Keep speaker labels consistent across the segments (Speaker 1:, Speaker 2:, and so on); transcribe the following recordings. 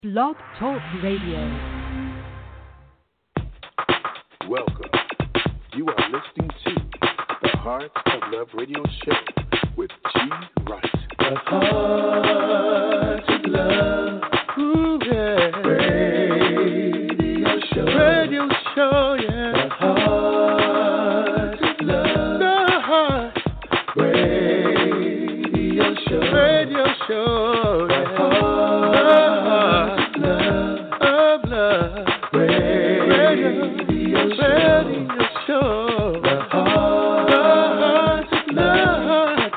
Speaker 1: Blog Talk Radio.
Speaker 2: Welcome. You are listening to the Heart of Love Radio Show with G. Wright.
Speaker 3: The Heart of Love. Ooh, yeah. Radio show. Radio show, yeah. The Heart of Love. The Heart. Radio show. Radio show. The Heart of Love. Radio show. The Heart of Love.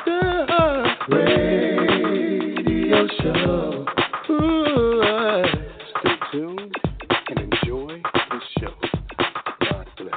Speaker 3: Radio show. Ooh,
Speaker 2: Stay tuned and enjoy the show. God bless.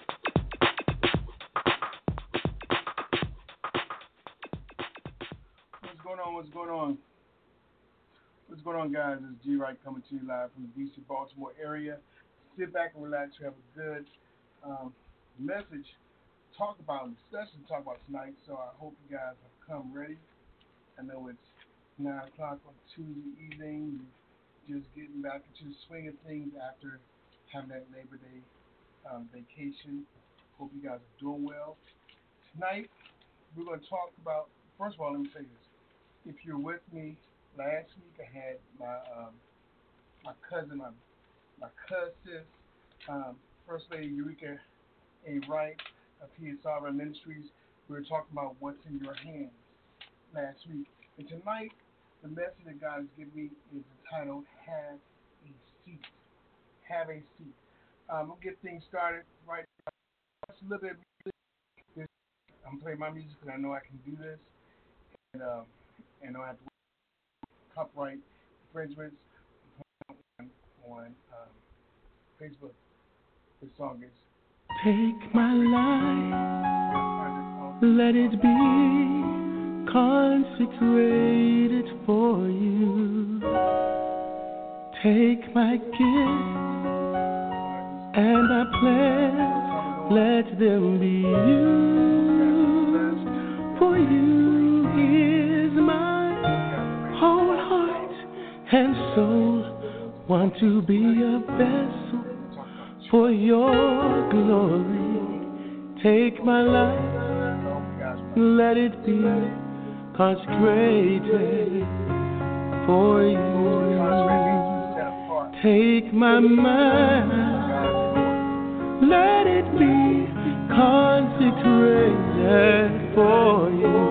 Speaker 4: What's going on? What's going on? What's going on, guys? It's G. Wright coming to you live from the D.C. Baltimore area. Sit back and relax. We have a good message discussion to talk about tonight. So I hope you guys have come ready. I know it's 9 o'clock on Tuesday evening. You're just getting back into the swing of things after having that Labor Day vacation. Hope you guys are doing well. Tonight, we're going to talk about, first of all, let me say this. If you're with me, last week I had my cousin, my cousin, First Lady Eureka A. Wright of PSR Ministries. We were talking about what's in your hands last week. And tonight, the message that God has given me is entitled, Have a Seat. Have a Seat. We'll get things started right now. Just a little bit of music. I'm playing my music because I know I can do this. And I don't have to copyright infringements on Facebook. This song is
Speaker 3: take my life, let it be consecrated for you. Take my gift and my plans, let them be used for you. Here's my whole heart and soul, want to be a vessel for your glory. Take my life, let it be consecrated for you. Take my mind, let it be consecrated for you.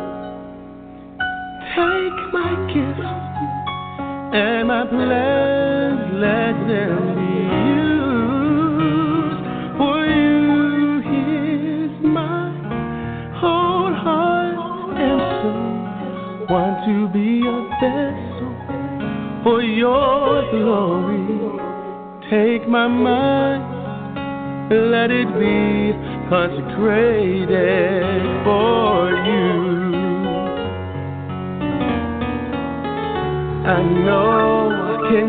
Speaker 3: Take my gifts and my plans, let them be used for you. Here's my whole heart and soul, want to be a vessel for your glory. Take my mind, let it be consecrated for you. I know I can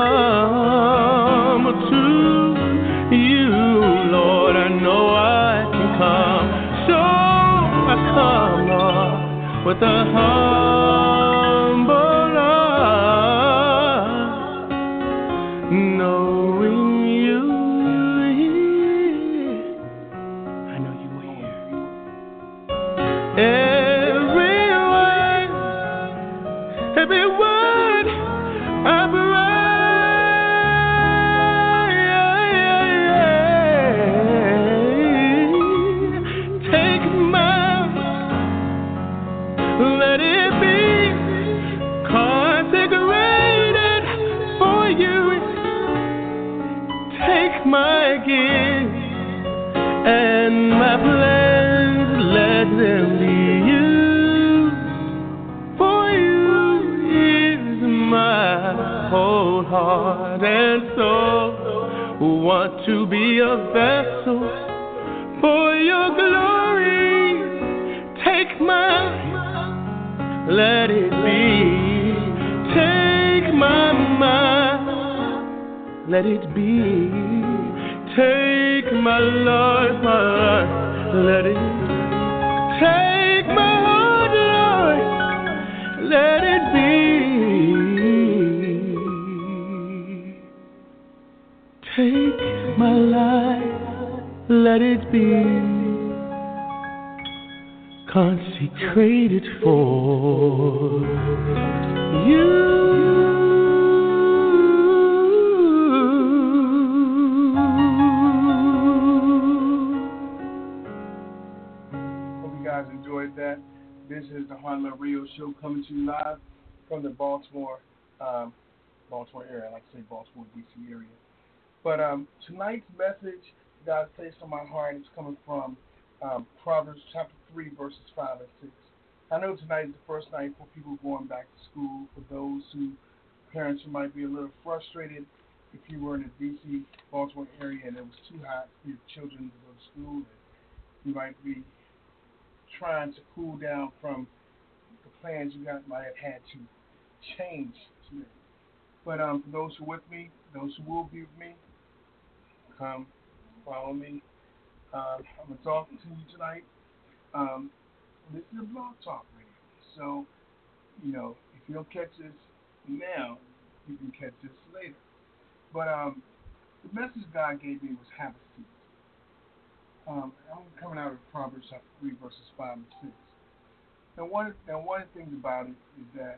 Speaker 3: come to you, Lord. I know I can come. So I come, Lord, with a humble heart, knowing you here. I know you here. Every word I pray, take my, let it be consecrated for you. Take my gifts and my plans, let them be used for you. My whole heart and soul, want to be a vessel for your glory. Take my, let it be. Take my mind, let it be. Take my life, let it take my heart, Lord, let it be. Take my life, let it be consecrated for you.
Speaker 4: Hope you guys enjoyed that. This is the Heart Love Radio Show coming to you live from the Baltimore area. I like to say Baltimore, D.C. area. But tonight's message God placed on my heart is coming from Proverbs chapter 3, verses 5 and 6. I know tonight is the first night for people going back to school, for those parents who might be a little frustrated if you were in the D.C., Baltimore area and it was too hot for your children to go to school. And you might be trying to cool down from the plans you might have had to change today. But for those who are with me, those who will be with me, come follow me. I'm going to talk to you tonight. This is a blog talk radio. So, if you don't catch this now, you can catch this later. But the message God gave me was have a seat. I'm coming out of Proverbs chapter 3, verses 5 and 6. Now, one of the things about it is that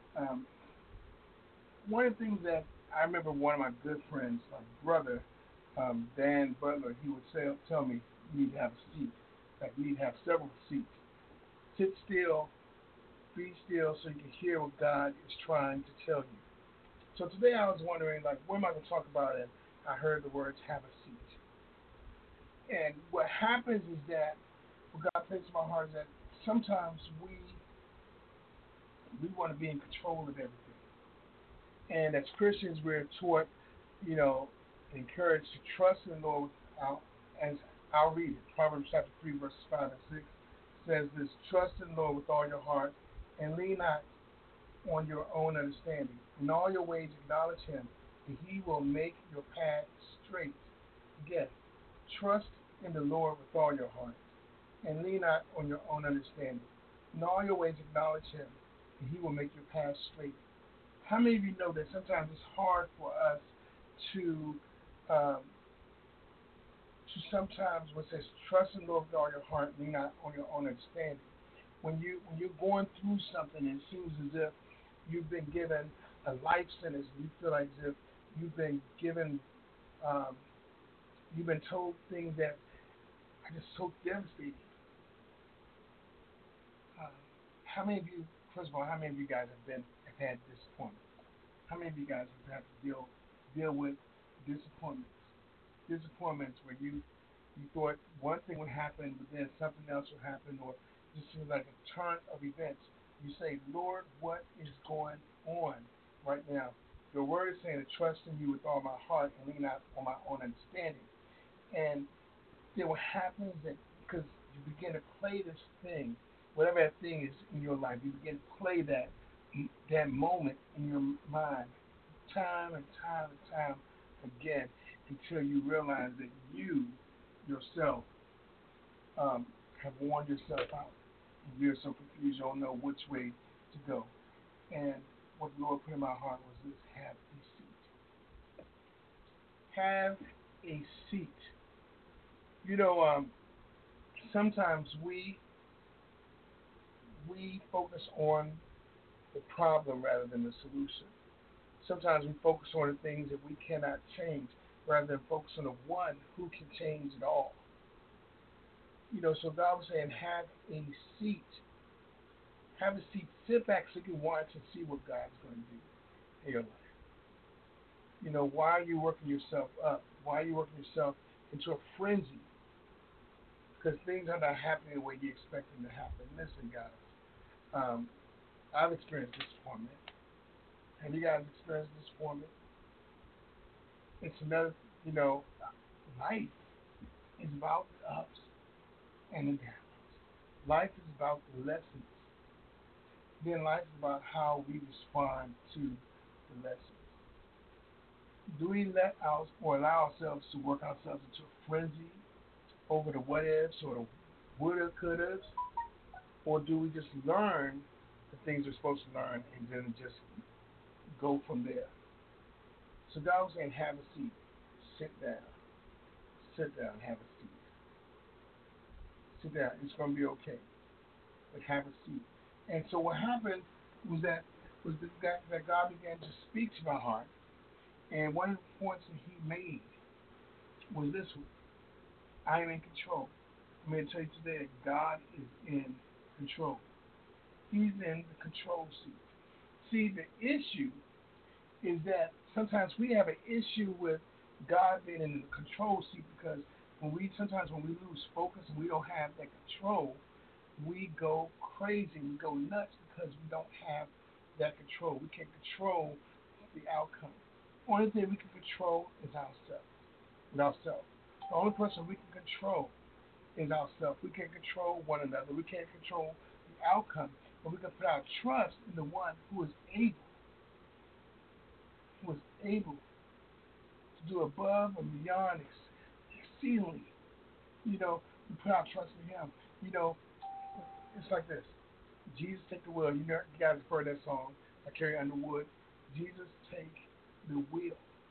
Speaker 4: one of the things that I remember one of my good friends, my brother, Dan Butler, he would tell me, you need to have a seat. Like, you need to have several seats. Sit still, be still, so you can hear what God is trying to tell you. So today I was wondering, what am I going to talk about? And I heard the words, have a seat. And what happens is that, what God placed in my heart is that sometimes we want to be in control of everything. And as Christians, we're taught, encouraged to trust in the Lord as I'll read it. Proverbs chapter 3, verses 5 and 6 says this: trust in the Lord with all your heart and lean not on your own understanding. In all your ways acknowledge him, and he will make your path straight. Again, trust in the Lord with all your heart and lean not on your own understanding. In all your ways acknowledge him, and he will make your path straight. How many of you know that sometimes it's hard for us to sometimes what says trust in the Lord with all your heart, lean not on your own understanding. When you're going through something, it seems as if you've been given a life sentence. You feel like as if you've been given, you've been told things that are just so devastating. How many of you, first of all, how many of you guys have had disappointment? How many of you guys have had to deal with disappointments? Disappointments where you thought one thing would happen, but then something else would happen, or just seems like a turn of events. You say, Lord, what is going on right now? Your word is saying to trust in you with all my heart and lean not on my own understanding. And then what happens is that because you begin to play this thing, whatever that thing is in your life, you begin to play that moment in your mind time and time again until you realize that you yourself have worn yourself out. You're so confused, you don't know which way to go. And what the Lord put in my heart was this: have a seat. Have a seat. Sometimes we focus on the problem rather than the solution. Sometimes we focus on the things that we cannot change rather than focus on the one who can change it all. So God was saying, have a seat. Have a seat. Sit back so you can watch and see what God's going to do in your life. Why are you working yourself up? Why are you working yourself into a frenzy? Because things are not happening the way you expect them to happen. Listen, guys, I've experienced disappointment. Have you guys experienced disappointment? It's another, life is about the ups and the downs. Life is about the lessons. Then life is about how we respond to the lessons. Do we allow ourselves to work ourselves into a frenzy over the what ifs or the woulda, couldas, or do we just learn the things we're supposed to learn and then just go from there? So God was saying, have a seat. sit down. Sit down, have a seat. Sit down. It's going to be okay. But have a seat. And so what happened was that God began to speak to my heart. And one of the points that he made was this one. I am in control. I'm going to tell you today that God is in control. He's in the control seat. See, the issue is that sometimes we have an issue with God being in the control seat because sometimes when we lose focus and we don't have that control, we go crazy, we go nuts because we don't have that control. We can't control the outcome. The only thing we can control is ourselves. The only person we can control is ourselves. We can't control one another. We can't control the outcome, but we can put our trust in the one who is able to do above and beyond exceedingly. We put our trust in him. It's like this. Jesus, take the wheel. You guys have heard that song by Carrie Underwood. Jesus, take the wheel.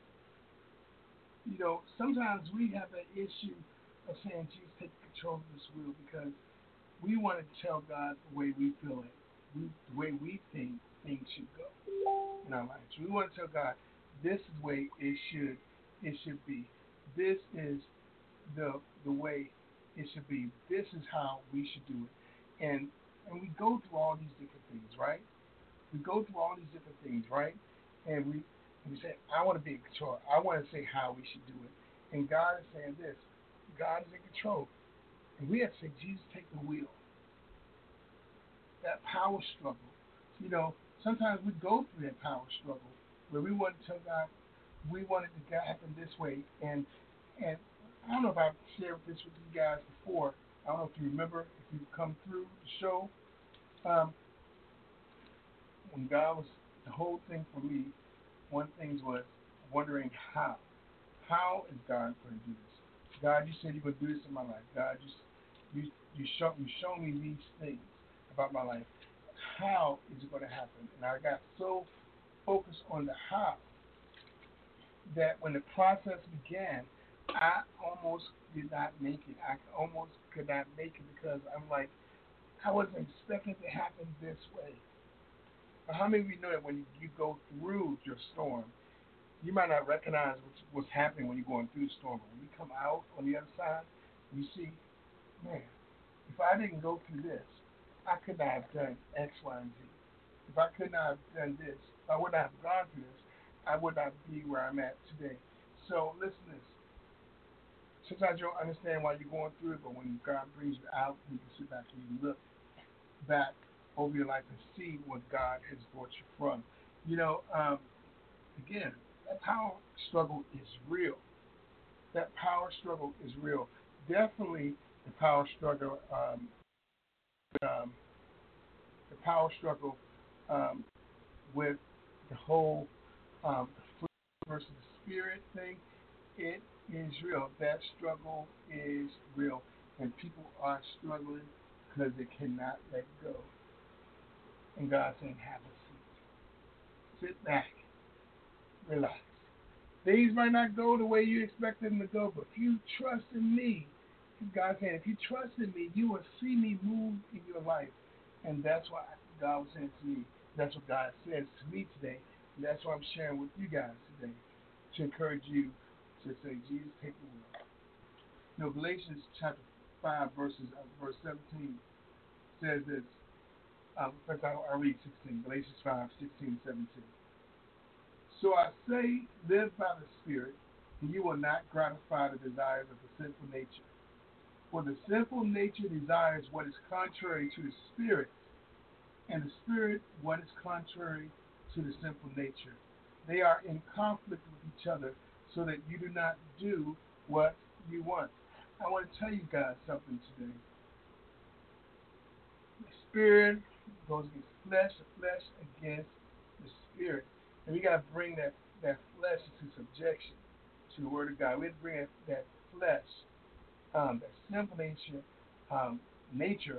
Speaker 4: Sometimes we have that issue of saying, Jesus, take control of this wheel because we want to tell God the way we feel it, the way we think things should go in our lives. We want to tell God, this is the way it should be. This is the way it should be. This is how we should do it. And we go through all these different things, right? And we say, I want to be in control. I want to say how we should do it. And God is saying this. God is in control. And we have to say, Jesus, take the wheel. That power struggle. Sometimes we go through that power struggle where we want to tell God, we want it to happen this way. And I don't know if I've shared this with you guys before. I don't know if you remember, if you've come through the show. When God was, the whole thing for me, one thing was wondering how. How is God going to do this? God, you said you would do this in my life. God, you show me these things about my life. How is it going to happen? And I got so focused on the how that when the process began, I almost did not make it. I almost could not make it because I'm like, I wasn't expecting it to happen this way. But how many of you know that when you go through your storm, you might not recognize what's happening when you're going through the storm, but when you come out on the other side, you see, man, if I didn't go through this, I could not have done X, Y, and Z. If I could not have done this, if I would not have gone through this, I would not be where I'm at today. So listen to this. Sometimes you don't understand why you're going through it, but when God brings you out, you can sit back and you look back over your life and see what God has brought you from. Again, that power struggle is real. Definitely the power struggle. The power struggle with the whole the flesh versus the spirit thing. It is real. That struggle is real, and people are struggling because they cannot let go. And God's saying, have a seat. Sit back. Relax. Things might not go the way you expect them to go, but if you trust in me, God's saying, if you trust in me, you will see me move in your life. And that's what God was saying to me. That's what God says to me today. And that's what I'm sharing with you guys today to encourage you to say, Jesus, take the wheel. Galatians chapter 5, verse 17 says this. In fact, I'll read 16. Galatians 5, 16, 17. So I say, live by the Spirit, and you will not gratify the desires of the sinful nature. For the sinful nature desires what is contrary to the Spirit, and the Spirit what is contrary to the sinful nature. They are in conflict with each other, so that you do not do what you want. I want to tell you guys something today. The Spirit goes against flesh, the flesh against the Spirit. And we got to bring that flesh into subjection to the Word of God. We have to bring that flesh, that sinful nature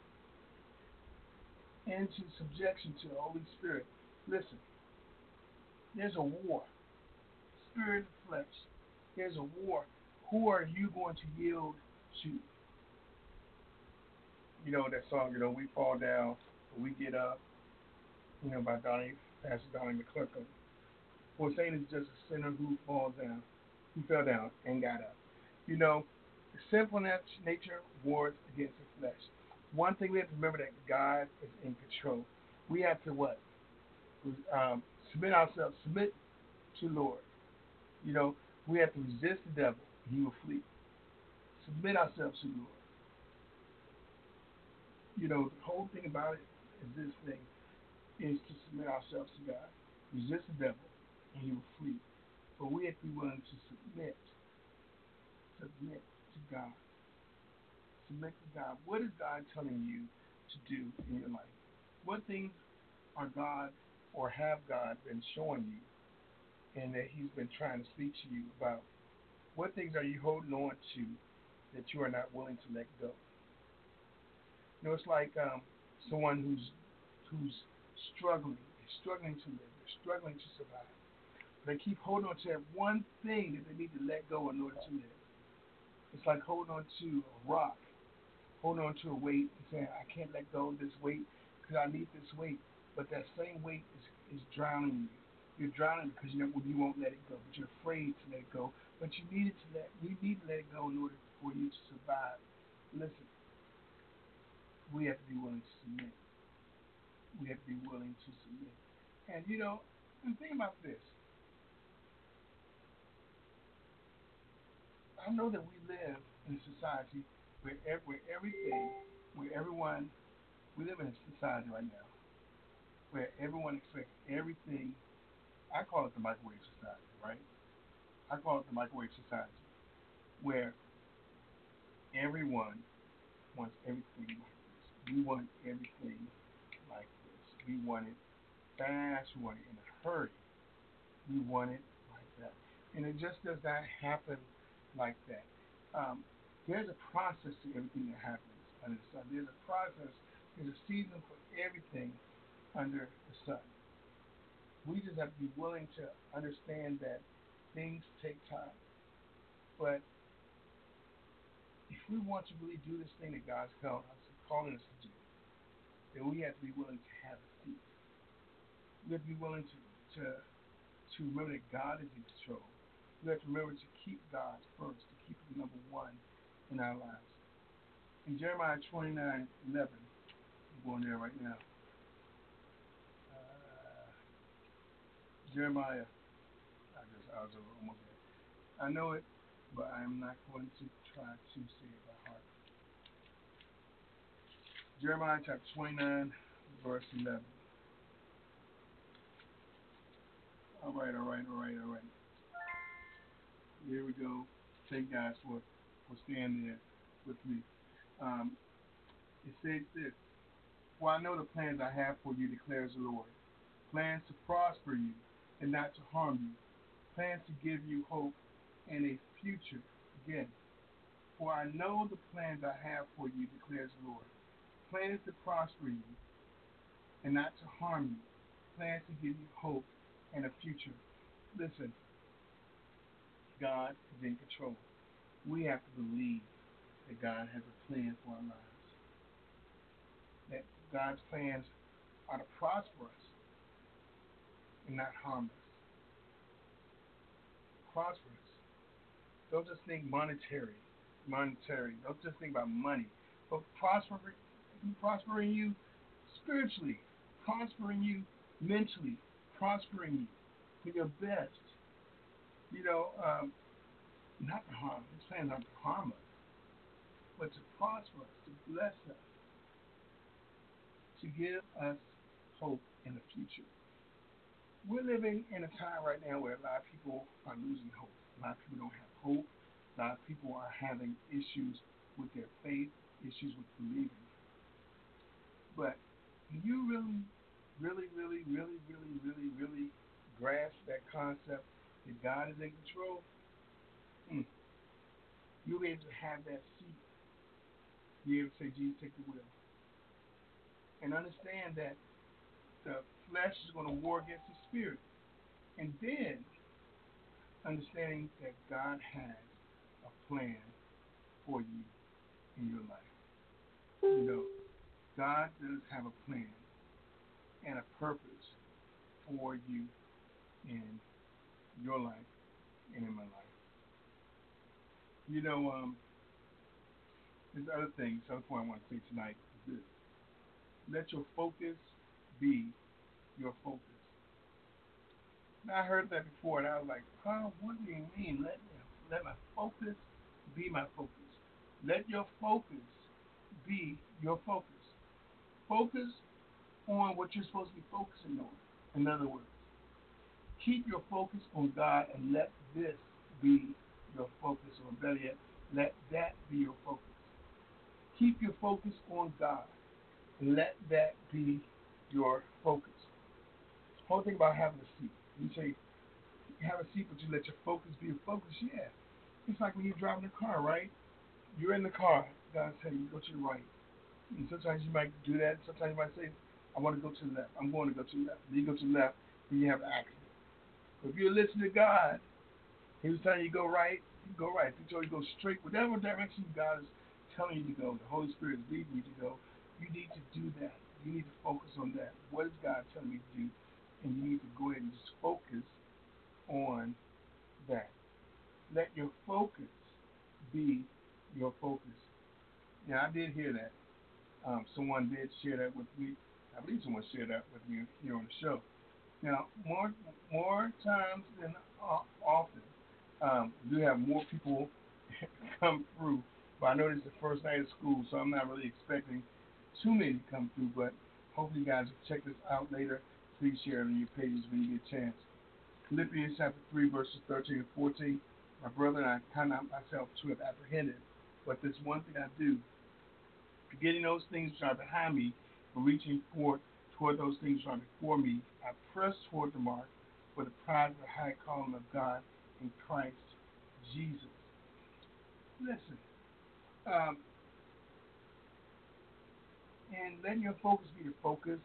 Speaker 4: into subjection to the Holy Spirit. Listen, there's a war, spirit and flesh. There's a war. Who are you going to yield to? You know that song, we fall down, but we get up, by Pastor Donnie McClurkin. For Satan is just a sinner who falls down, who fell down and got up. The sinful nature wars against the flesh. One thing we have to remember that God is in control. We have to what? Submit to Lord. We have to resist the devil, and he will flee. Submit ourselves to Lord. The whole thing about it is this thing is to submit ourselves to God. Resist the devil, and he will flee. But we have to be willing to submit to God. Submit to God. What is God telling you to do in your life? What things are God or have God been showing you and that he's been trying to speak to you about? What things are you holding on to that you are not willing to let go? It's like someone who's struggling. They're struggling to live. They're struggling to survive. They keep holding on to that one thing that they need to let go in order to live. It's like holding on to a rock, holding on to a weight and saying, I can't let go of this weight because I need this weight. But that same weight is drowning you. You're drowning because you won't let it go. But you're afraid to let it go. But you need to let it go in order for you to survive. Listen, we have to be willing to submit. We have to be willing to submit. And think about this. I know that we live in a society where we live in a society right now where everyone expects everything. I call it the microwave society, right? I call it the microwave society where everyone wants everything like this. We want everything like this. We want it fast. We want it in a hurry. We want it like that. And it just does not happen like that. There's a process to everything that happens under the sun. There's a process. There's a season for everything under the sun. We just have to be willing to understand that things take time. But if we want to really do this thing that God's calling us to do, then we have to be willing to have a seat. We have to be willing to remember that God is in control. We have to remember to keep God first, to keep Him number one in our lives. In Jeremiah 29:11, I'm going there right now. Jeremiah, I was almost there. I know it, but I'm not going to try to say it by heart. Jeremiah chapter 29, verse 11. All right. Here we go. Thank you guys for staying there with me. It says this: For I know the plans I have for you, declares the Lord. Plans to prosper you and not to harm you. Plans to give you hope and a future. Again, for I know the plans I have for you, declares the Lord. Plans to prosper you and not to harm you. Plans to give you hope and a future. Listen, God is in control. We have to believe that God has a plan for our lives. That God's plans are to prosper us and not harm us. Prosper us. Don't just think monetary. Don't just think about money. But prospering you spiritually, prospering you mentally, prospering you for your best. Not to harm. His plans aren't to harm us, but to prosper us, to bless us, to give us hope in the future. We're living in a time right now where a lot of people are losing hope. A lot of people don't have hope. A lot of people are having issues with their faith, issues with believing. But when you really grasp that concept that God is in control, you'll be able to have that seat. Be able to say, Jesus, take the wheel. And understand that the flesh is going to war against the spirit. And then understanding that God has a plan for you in your life. You know, God does have a plan and a purpose for you in your life and in my life. You know, there's other things, other point I want to say tonight is this. Let your focus be your focus. Now, I heard that before, and I was like, huh, what do you mean? Let my focus be my focus. Let your focus be your focus. Focus on what you're supposed to be focusing on. In other words, keep your focus on God and let this be your focus, or better yet, let that be your focus. Keep your focus on God and let that be your focus. The whole thing about having a seat. You say, you have a seat, but you let your focus be your focus. Yeah. It's like when you're driving a car, right? You're in the car. God said, you go to the right. And sometimes you might do that. Sometimes you might say, I want to go to the left. I'm going to go to the left. Then you go to the left, then you have an accident. But if you listen to God, He was telling you to go right, you go right. If He told you to go straight, whatever direction God is telling you to go, the Holy Spirit is leading you to go, you need to do that. You need to focus on that. What is God telling you to do? And you need to go ahead and just focus on that. Let your focus be your focus. Now, I did hear that. Someone did share that with me. I believe someone shared that with me here on the show. Now, more times than often, we do have more people come through. But I know this is the first night of school, so I'm not really expecting too many to come through. But hopefully, you guys will check this out later. Please share it on your pages when you get a chance. Philippians chapter 3, verses 13 and 14. My brother and I kind of myself to have apprehended, but this one thing I do, forgetting those things which are behind me, and reaching forth toward those things which are before me, I press toward the mark for the prize of the high calling of God in Christ Jesus. Listen, and letting your focus be your focus.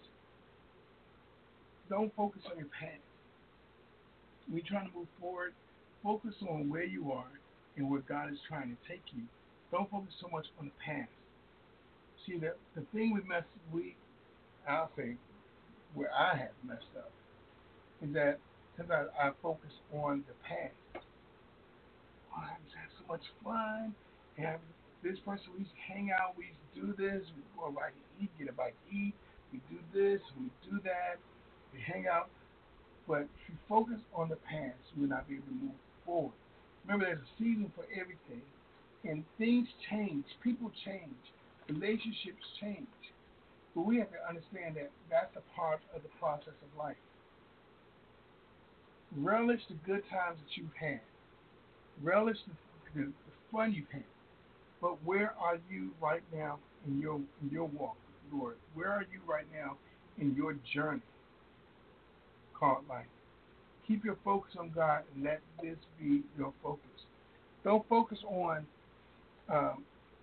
Speaker 4: Don't focus on your past. When you're trying to move forward, focus on where you are and where God is trying to take you. Don't focus so much on the past. See, the thing I'll say, where I have messed up, is that sometimes I focus on the past. Oh, I used to have so much fun, and this person, we used to hang out, we used to do this, we go out to eat, get a bite to eat, we do this, we do that, we hang out. But if you focus on the past, you will not be able to move forward. Remember, there's a season for everything, and things change, people change, relationships change. But we have to understand that that's a part of the process of life. Relish the good times that you've had. Relish the fun you've had. But where are you right now in your walk with the Lord? Where are you right now in your journey called life? Keep your focus on God and let this be your focus. Don't focus on the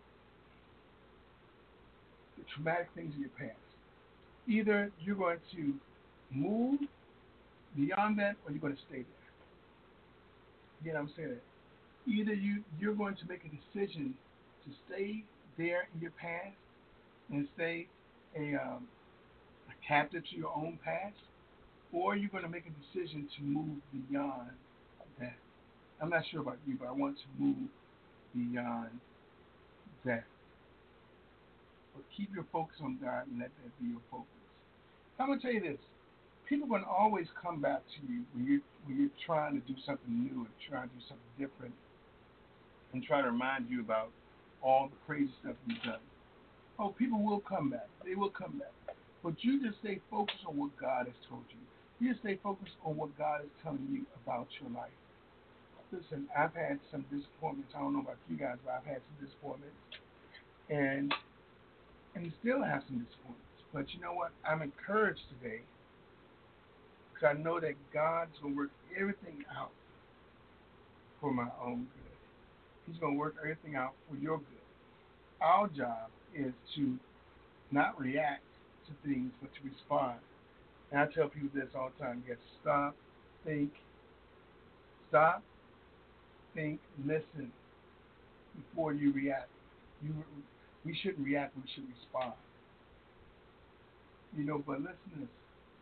Speaker 4: traumatic things in your past. Either you're going to move beyond that or you're going to stay there. Again, I'm saying that. Either you're going to make a decision to stay there in your past and stay a captive to your own past, or you're going to make a decision to move beyond that. I'm not sure about you, but I want to move beyond that. But keep your focus on God and let that be your focus. I'm going to tell you this. People are going to always come back to you when you're trying to do something new and trying to do something different and try to remind you about all the crazy stuff you've done. Oh, people will come back. They will come back. But you just stay focused on what God has told you. You just stay focused on what God is telling you about your life. Listen, I've had some disappointments. I don't know about you guys, but I've had some disappointments. And still have some disappointments. But you know what? I'm encouraged today because I know that God's going to work everything out for my own good. He's going to work everything out for your good. Our job is to not react to things, but to respond. And I tell people this all the time. You have to stop, think, think, listen before you react. You, we shouldn't react. We should respond. But listen to this.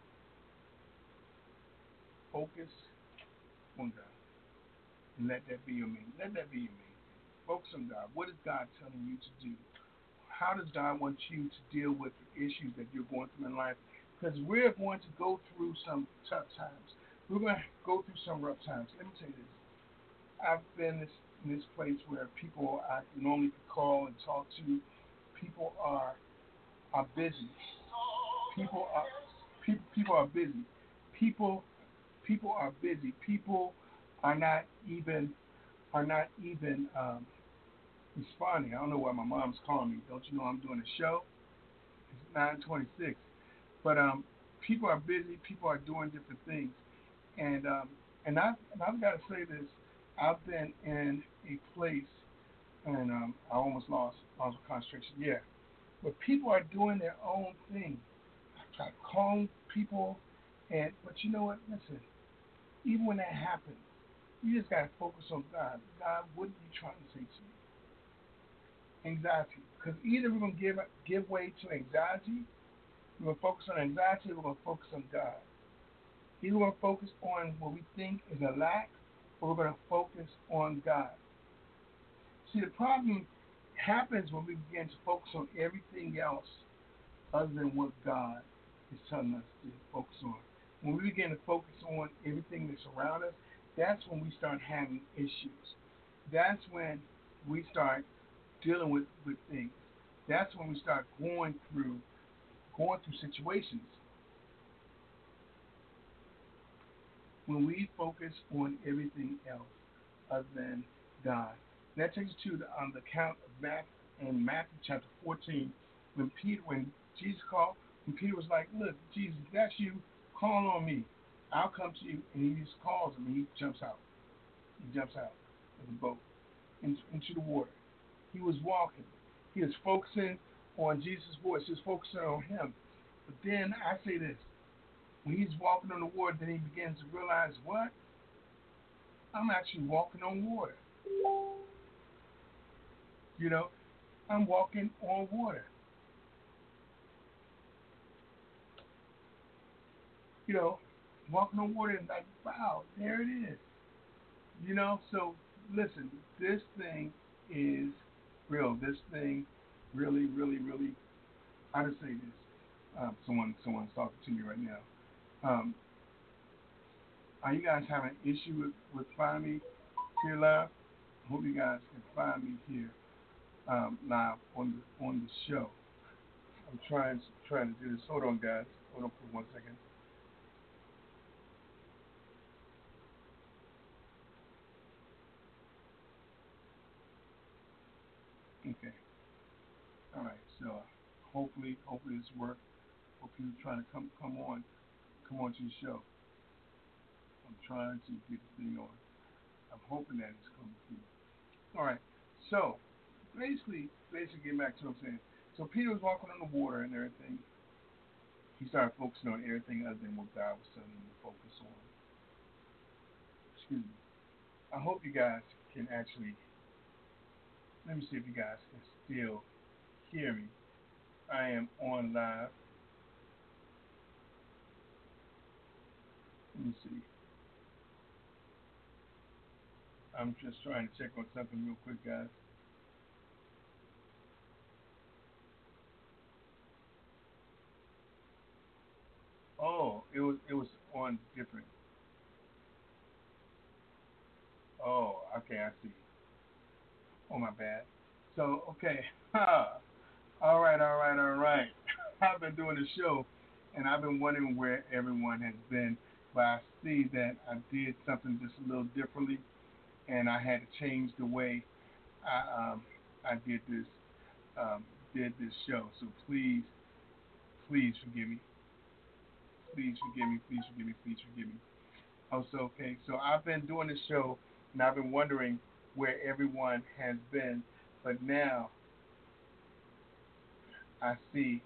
Speaker 4: Focus on God and let that be your main. Let that be your main thing. Focus on God. What is God telling you to do? How does God want you to deal with the issues that you're going through in life? Because we're going to go through some tough times. We're going to go through some rough times. Let me tell you this. I've been in this place where people I normally could call and talk to, people are busy. People are people are busy. People people are busy. People are not even responding. I don't know why my mom's calling me. Don't you know I'm doing a show? It's 9:26. But people are busy. People are doing different things, and I've got to say this. I've been in a place, and I almost lost concentration. Yeah, but people are doing their own thing. I try to calm people, but you know what? Listen. Even when that happens, you just gotta focus on God. God, what are you trying to say to me? Anxiety, because either we're gonna give way to anxiety, we're gonna focus on anxiety, or we're gonna focus on God. Either we're gonna focus on what we think is a lack, or we're gonna focus on God. See, the problem happens when we begin to focus on everything else other than what God is telling us to focus on. When we begin to focus on everything that's around us, that's when we start having issues. That's when we start dealing with things. That's when we start going through situations. When we focus on everything else other than God. And that takes us to the account of Matthew chapter 14, when Jesus called, when Peter was like, "Look, Jesus, that's you. Call on me. I'll come to you." And he just calls him, and he jumps out. He jumps out of the boat into the water. He was walking. He was focusing on Jesus' voice. He was focusing on him. But then I say this. When he's walking on the water, then he begins to realize, what? I'm actually walking on water. I'm walking on water. Walking on water and like, wow, there it is. So listen, this thing is real. This thing really, really, really, how to say this? Someone's talking to me right now. Are you guys having an issue with finding me here live? I hope you guys can find me here live on the show. I'm trying to do this. Hold on, guys. Hold on for 1 second. Okay. All right. So hopefully this works. Hope you're trying to come on to the show. I'm trying to get the thing on. I'm hoping that it's coming through. All right. So basically getting back to what I'm saying. So Peter was walking on the water and everything. He started focusing on everything other than what God was telling him to focus on. Excuse me. I hope you guys can actually. Let me see if you guys can still hear me. I am on live. Let me see. I'm just trying to check on something real quick, guys. Oh, it was on different. Oh, okay, I see. Oh, my bad. So, okay. All right. I've been doing the show, and I've been wondering where everyone has been. But I see that I did something just a little differently, and I had to change the way I did this show. So please forgive me. Please forgive me. Please forgive me. Please forgive me. Oh, so okay. So I've been doing this show, and I've been wondering where everyone has been, but now I see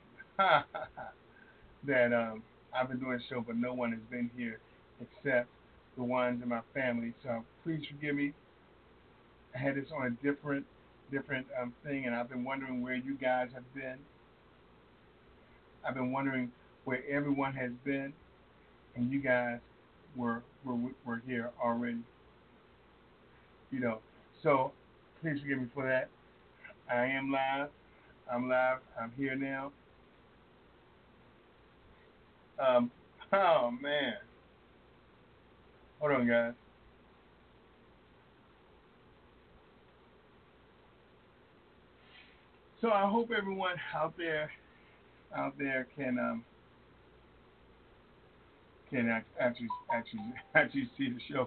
Speaker 4: that I've been doing a show, but no one has been here except the ones in my family. So please forgive me. I had this on a different thing, and I've been wondering where you guys have been. I've been wondering where everyone has been, and you guys were here already. You know, so please forgive me for that. I am live. I'm live. I'm here now. Um, oh man, hold on, guys. So I hope everyone out there can actually see the show.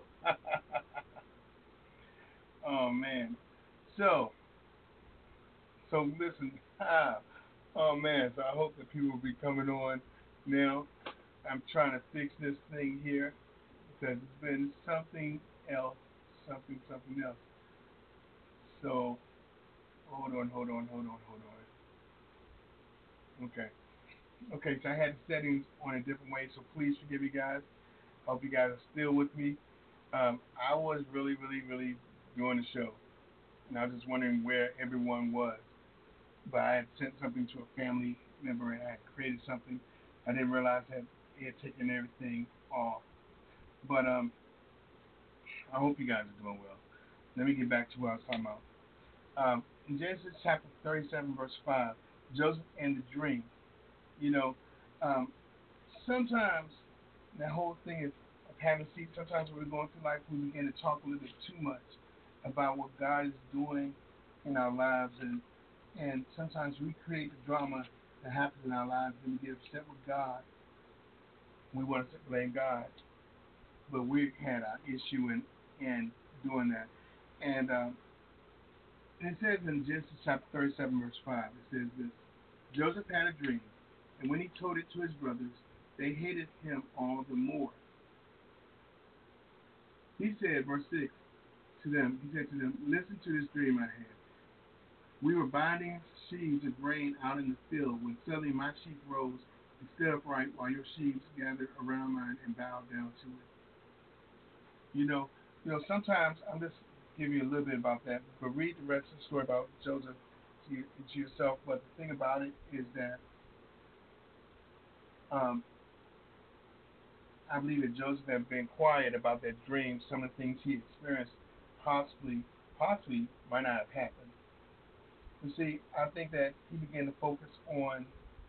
Speaker 4: Oh man. So listen. Oh man. So I hope that people will be coming on now. I'm trying to fix this thing here because it's been something else, something else. So hold on. Okay. Okay, so I had the settings on a different way, so please forgive me, guys. Hope you guys are still with me. I was really doing the show, and I was just wondering where everyone was. But I had sent something to a family member, and I had created something. I didn't realize that it had taken everything off. But I hope you guys are doing well. Let me get back to what I was talking about. In Genesis chapter 37, verse 5, Joseph and the dream. You know, um, sometimes that whole thing is of having seats. Sometimes when we're going through life, we begin to talk a little bit too much about what God is doing in our lives, and sometimes we create the drama that happens in our lives, and we get upset with God. We want to blame God, but we had an issue in doing that. And it says in Genesis chapter 37, verse 5, it says this: Joseph had a dream, and when he told it to his brothers, they hated him all the more. He said, verse 6, he said to them, listen to this dream I had. We were binding sheaves of grain out in the field when suddenly my sheaf rose and stood upright while your sheaves gathered around mine and bowed down to it. Sometimes I'm just giving you a little bit about that, but read the rest of the story about Joseph to yourself. But the thing about it is that um, I believe that Joseph had been quiet about that dream. Some of the things he experienced possibly might not have happened. You see, I think that he began to focus on.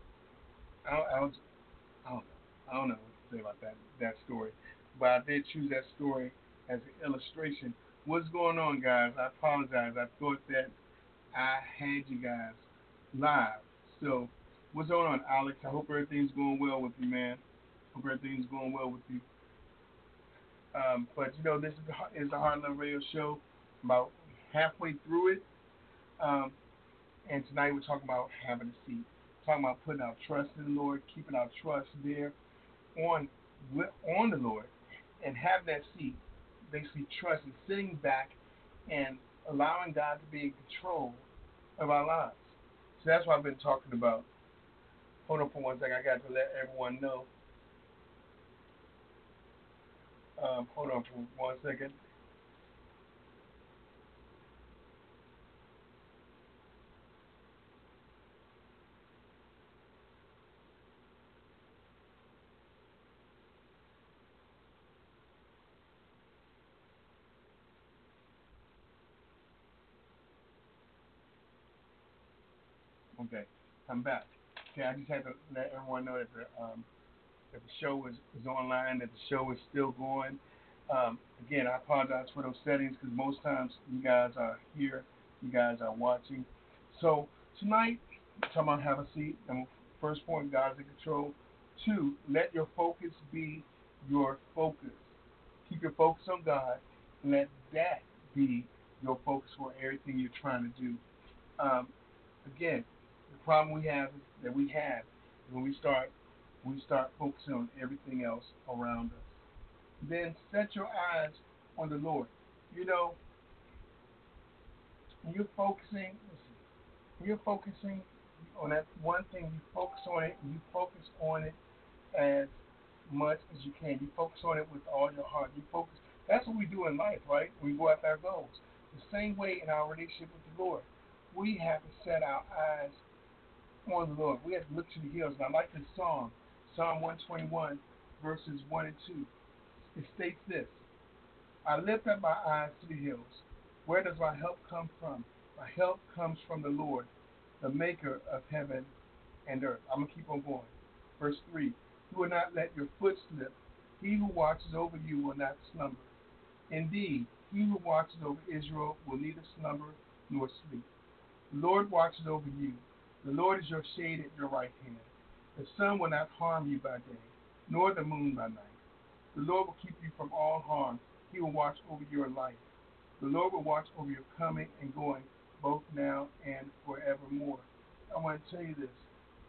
Speaker 4: I don't know what to say about that story, but I did choose that story as an illustration. What's going on, guys? I apologize. I thought that I had you guys live. So, what's going on, Alex? I hope everything's going well with you, man. Hope everything's going well with you. But this is the Heart Love Radio Show. About halfway through it, um, and tonight we're talking about having a seat. Talking about putting our trust in the Lord, keeping our trust there on on the Lord, and having that seat. Basically, trust and sitting back and allowing God to be in control of our lives. So that's what I've been talking about. Hold on for one second. I got to let everyone know. Hold on for 1 second. Okay, I'm back. Okay, I just had to let everyone know that the show is online, that the show is still going. Again, I apologize for those settings because most times you guys are here, you guys are watching. So tonight, I'm talking about have a seat. First point, God is in control. 2, let your focus be your focus. Keep your focus on God and let that be your focus for everything you're trying to do. Um, Again, the problem we have when we start focusing on everything else around us. Then set your eyes on the Lord. You know, when you're focusing on that one thing, you focus on it, and you focus on it as much as you can. You focus on it with all your heart. You focus. That's what we do in life, right? We go after our goals. The same way in our relationship with the Lord, we have to set our eyes on the Lord. We have to look to the hills. And I like this song, Psalm 121, verses 1 and 2. It states this: I lift up my eyes to the hills. Where does my help come from? My help comes from the Lord, the maker of heaven and earth. I'm going to keep on going. Verse 3. You will not let your foot slip. He who watches over you will not slumber. Indeed, he who watches over Israel will neither slumber nor sleep. The Lord watches over you. The Lord is your shade at your right hand. The sun will not harm you by day, nor the moon by night. The Lord will keep you from all harm. He will watch over your life. The Lord will watch over your coming and going, both now and forevermore. I want to tell you this.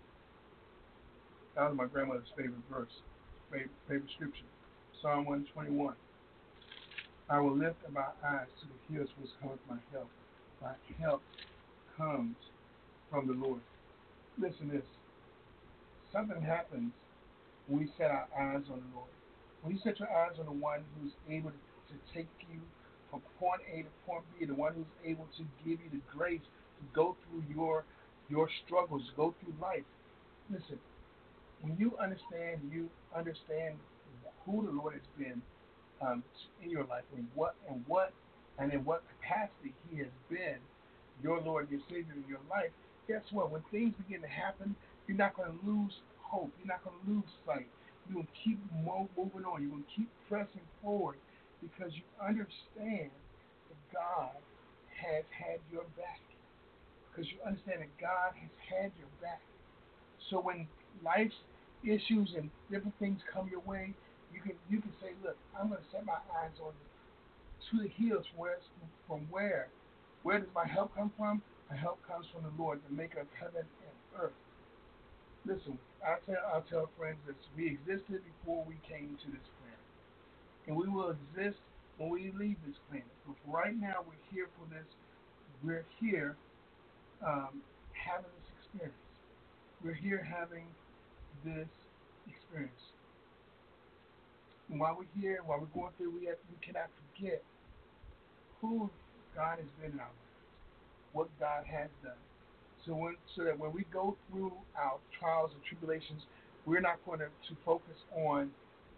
Speaker 4: That was my grandmother's favorite verse, favorite scripture. Psalm 121. I will lift up my eyes to the hills which cometh my help. My help comes from the Lord. Listen to this. Something happens when we set our eyes on the Lord. When you set your eyes on the one who's able to take you from point A to point B, the one who's able to give you the grace to go through your struggles, to go through life. Listen, when you understand who the Lord has been in your life, and in what capacity He has been your Lord and your Savior in your life, guess what? When things begin to happen, you're not going to lose hope. You're not going to lose sight. You're going to keep moving on. You're going to keep pressing forward because you understand that God has had your back. Because you understand that God has had your back. So when life's issues and different things come your way, you can say, look, I'm going to set my eyes on to the hills. From where? Where does my help come from? My help comes from the Lord, the maker of heaven and earth. Listen, I'll tell friends this. We existed before we came to this planet. And we will exist when we leave this planet. But right now, we're here for this. We're here having this experience. We're here having this experience. And while we're here, while we're going through, we cannot forget who God has been in our lives, what God has done. So that when we go through our trials and tribulations, we're not going to focus on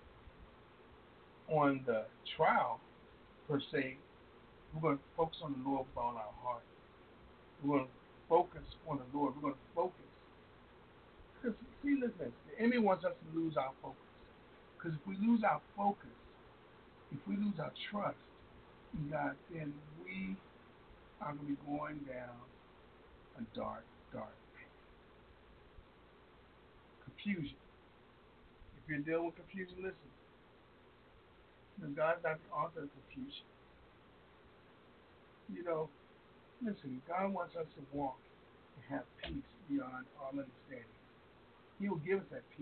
Speaker 4: the trial per se. We're going to focus on the Lord with all our heart. We're going to focus on the Lord. We're going to focus. Because, see, listen, the enemy wants us to lose our focus. Because if we lose our focus, if we lose our trust in God, then we are going to be going down a dark path. Confusion. If you're dealing with confusion, listen. God's not the author of confusion. Listen, God wants us to walk and have peace beyond all understanding. He will give us that peace.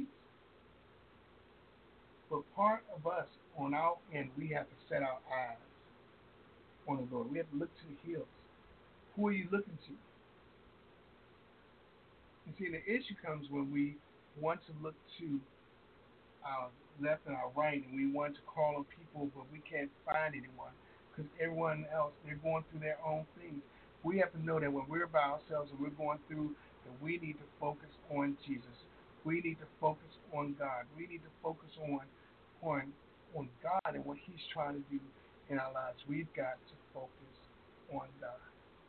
Speaker 4: But part of us, on our end, we have to set our eyes on the Lord. We have to look to the hills. Who are you looking to? You see, the issue comes when we want to look to our left and our right, and we want to call on people, but we can't find anyone because everyone else, they're going through their own things. We have to know that when we're by ourselves and we're going through, that we need to focus on Jesus. We need to focus on God. We need to focus on God and what He's trying to do in our lives. We've got to focus on God.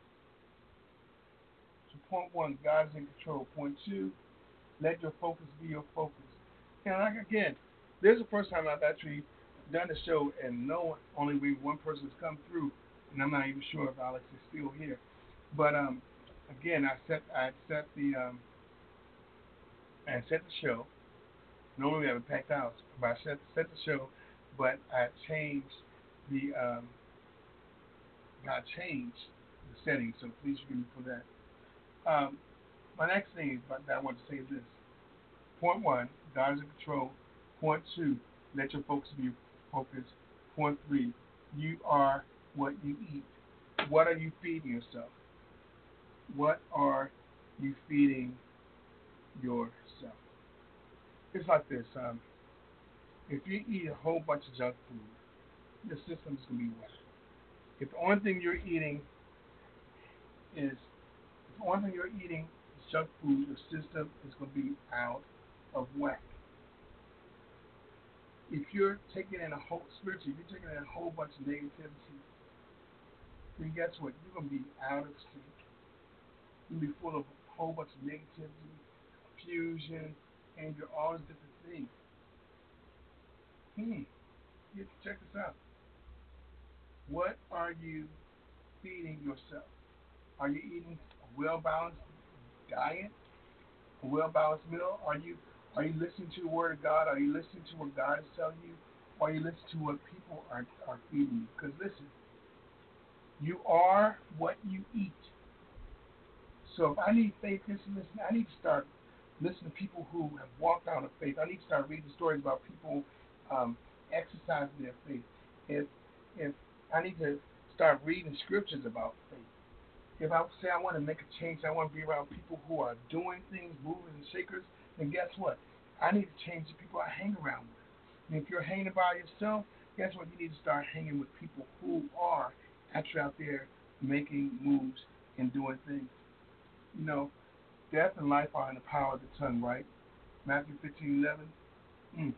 Speaker 4: So point 1, God is in control. Point 2, let your focus be your focus. And again, this is the first time I've actually done the show and only one person has come through, and I'm not even sure if Alex is still here. But again, I set the show. Normally we have a packed house, but I set the show, but I changed God changed the settings, so please forgive me for that. My next thing that I want to say is this. Point 1, God is in control. Point 2, let your focus be your focus. Point 3, you are what you eat. What are you feeding yourself? What are you feeding yourself? It's like this. If you eat a whole bunch of junk food, your system's going to be wet. If the only thing you're eating is junk food, your system is going to be out of whack. If you're taking in if you're taking in a whole bunch of negativity, then guess what? You're going to be out of sync. You're going to be full of a whole bunch of negativity, confusion, anger, all these different things. Check this out. What are you feeding yourself? Are you eating a well-balanced diet, a well-balanced meal? Are you listening to the Word of God? Are you listening to what God is telling you? Or are you listening to what people are feeding you? Because listen, you are what you eat. So if I need faith, listen, I need to start listening to people who have walked out of faith. I need to start reading stories about people exercising their faith. If I need to start reading scriptures about faith. If I say I want to make a change, I want to be around people who are doing things, movers and shakers, then guess what? I need to change the people I hang around with. And if you're hanging by yourself, guess what? You need to start hanging with people who are actually out there making moves and doing things. You know, death and life are in the power of the tongue, right? Matthew 15:11.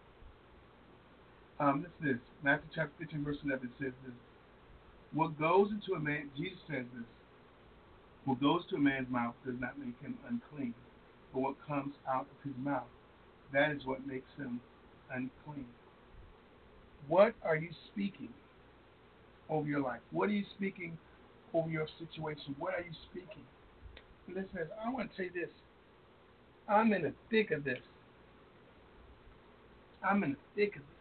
Speaker 4: Listen to this. Matthew chapter 15, verse 11 says this. What goes into a man, Jesus says this, what goes to a man's mouth does not make him unclean, but what comes out of his mouth, that is what makes him unclean. What are you speaking over your life? What are you speaking over your situation? What are you speaking? Listen, I want to tell you this. I'm in the thick of this. I'm in the thick of this.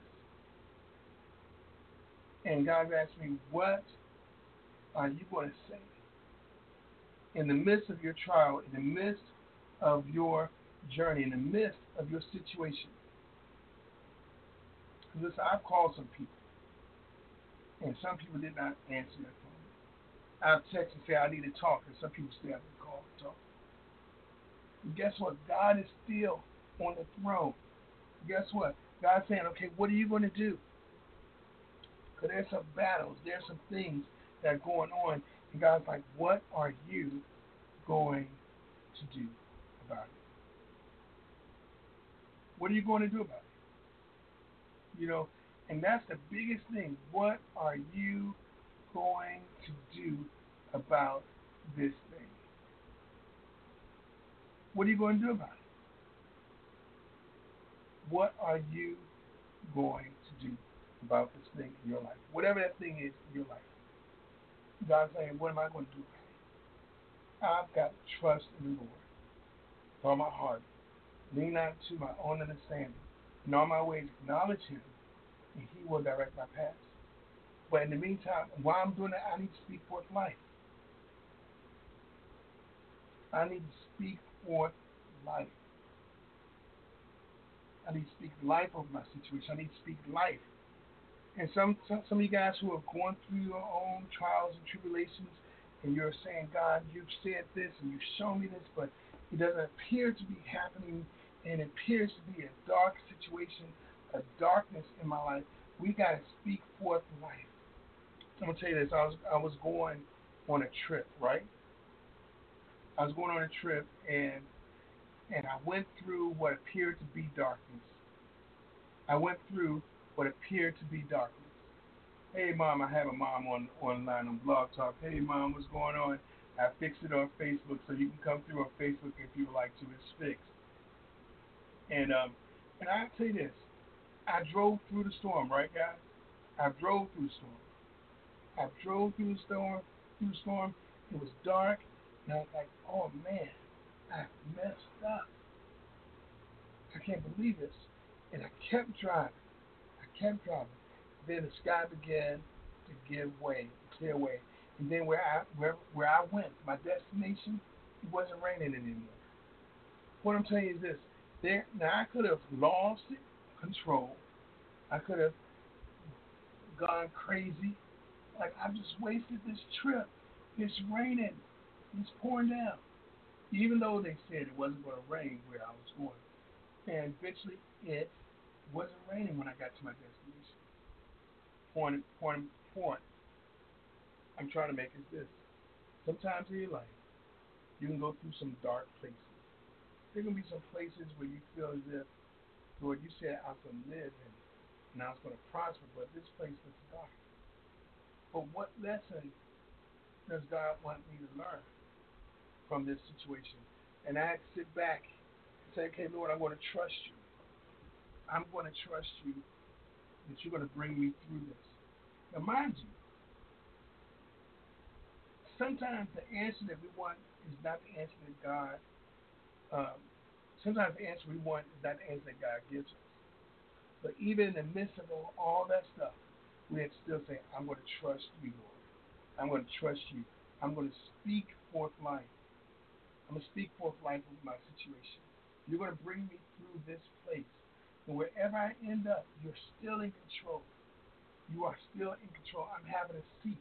Speaker 4: And God asked me, what are you going to say? In the midst of your trial, in the midst of your journey, in the midst of your situation. Listen, I've called some people, and some people did not answer their phone. I've texted and said, I need to talk, and some people still haven't called to talk. And guess what? God is still on the throne. Guess what? God's saying, okay, what are you going to do? Because there's some battles, there's some things that are going on, and God's like, what are you going to do about it? What are you going to do about it? You know, and that's the biggest thing. What are you going to do about this thing? What are you going to do about it? What are you going to do about this thing in your life? Whatever that thing is in your life. God's saying, what am I going to do about it? I've got to trust in the Lord with all my heart. Lean not to my own understanding. In all my ways, acknowledge Him, and He will direct my paths. But in the meantime, while I'm doing that, I need to speak forth life. I need to speak forth life. I need to speak life over my situation. I need to speak life. And some of you guys who are going through your own trials and tribulations, and you're saying, God, you've said this and you've shown me this, but it doesn't appear to be happening, and it appears to be a dark situation, a darkness in my life. We got to speak forth life. I'm going to tell you this. I was going on a trip, right? I was going on a trip, and I went through what appeared to be darkness. I went through what appeared to be darkness. Hey, Mom, I have a mom online on Blog Talk. Hey, Mom, what's going on? I fixed it on Facebook, so you can come through on Facebook if you would like to. It's fixed. And I'll tell you this. I drove through the storm, right, guys? I drove through the storm. It was dark, and I was like, oh, man, I messed up. I can't believe this. And I kept driving. Then the sky began to give way, to clear way. And then where I went, my destination, it wasn't raining anymore. What I'm telling you is this. Now I could have lost control. I could have gone crazy. Like, I just wasted this trip. It's raining. It's pouring down. Even though they said it wasn't going to rain where I was going. And eventually it wasn't raining when I got to my destination. Pouring. I'm trying to make is this. Sometimes in your life, you can go through some dark places. There can be some places where you feel as if, Lord, you said I was going to live and I was going to prosper, but this place looks dark. But what lesson does God want me to learn from this situation? And I sit back and say, okay, Lord, I'm going to trust you. I'm going to trust you that you're going to bring me through this. Now, mind you, sometimes the answer that we want is not the answer that God, sometimes the answer we want is not the answer that God gives us. But even in the midst of all that stuff, we have to still say, I'm going to trust you, Lord. I'm going to trust you. I'm going to speak forth life. I'm going to speak forth life over my situation. You're going to bring me through this place. And wherever I end up, you're still in control. You are still in control. I'm having a seat.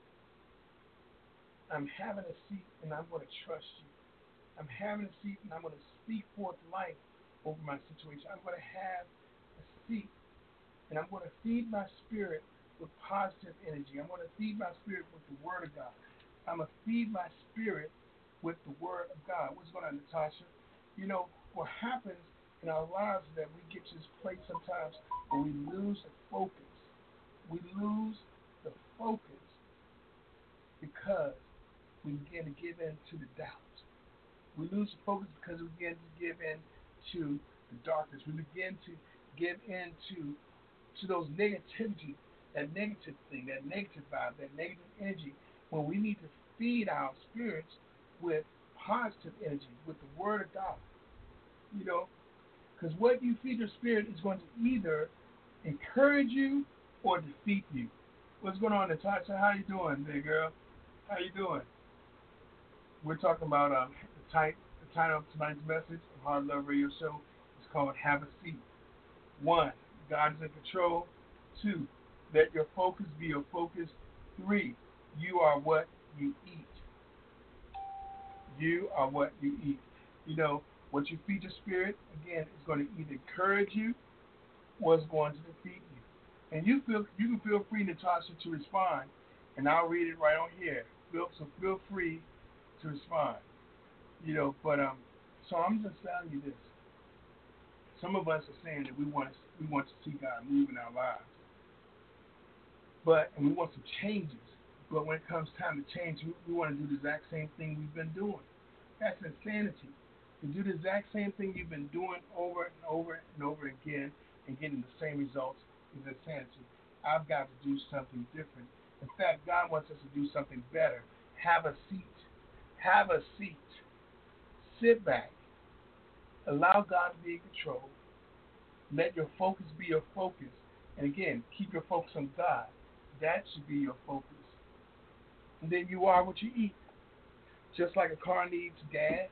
Speaker 4: I'm having a seat, and I'm going to trust you. I'm having a seat, and I'm going to speak forth life over my situation. I'm going to have a seat, and I'm going to feed my spirit with positive energy. I'm going to feed my spirit with the Word of God. I'm going to feed my spirit with the Word of God. What's going on, Natasha? You know, what happens in our lives is that we get to this place sometimes where we lose the focus. We lose the focus because we begin to give in to the doubt. We lose the focus because we begin to give in to the darkness. We begin to give in to those negativity, that negative thing, that negative vibe, that negative energy, when we need to feed our spirits with positive energy, with the Word of God. You know, because what you feed your spirit is going to either encourage you or defeat you. What's going on, Natasha? How you doing, big girl? How you doing? We're talking about the title of tonight's message of Hard Love Radio Show is called Have a Seat. 1, God is in control. 2, let your focus be your focus. 3, you are what you eat. You are what you eat. You know, what you feed your spirit, again, is going to either encourage you or it's going to defeat you. And you can feel free, Natasha, to respond, and I'll read it right on here. So feel free to respond. You know, but so I'm just telling you this. Some of us are saying that we want to see God move in our lives, and we want some changes. But when it comes time to change, we want to do the exact same thing we've been doing. That's insanity. To do the exact same thing you've been doing over and over and over again and getting the same results is insanity. I've got to do something different. In fact, God wants us to do something better. Have a seat. Have a seat. Sit back. Allow God to be in control. Let your focus be your focus. And again, keep your focus on God. That should be your focus. And then you are what you eat. Just like a car needs gas,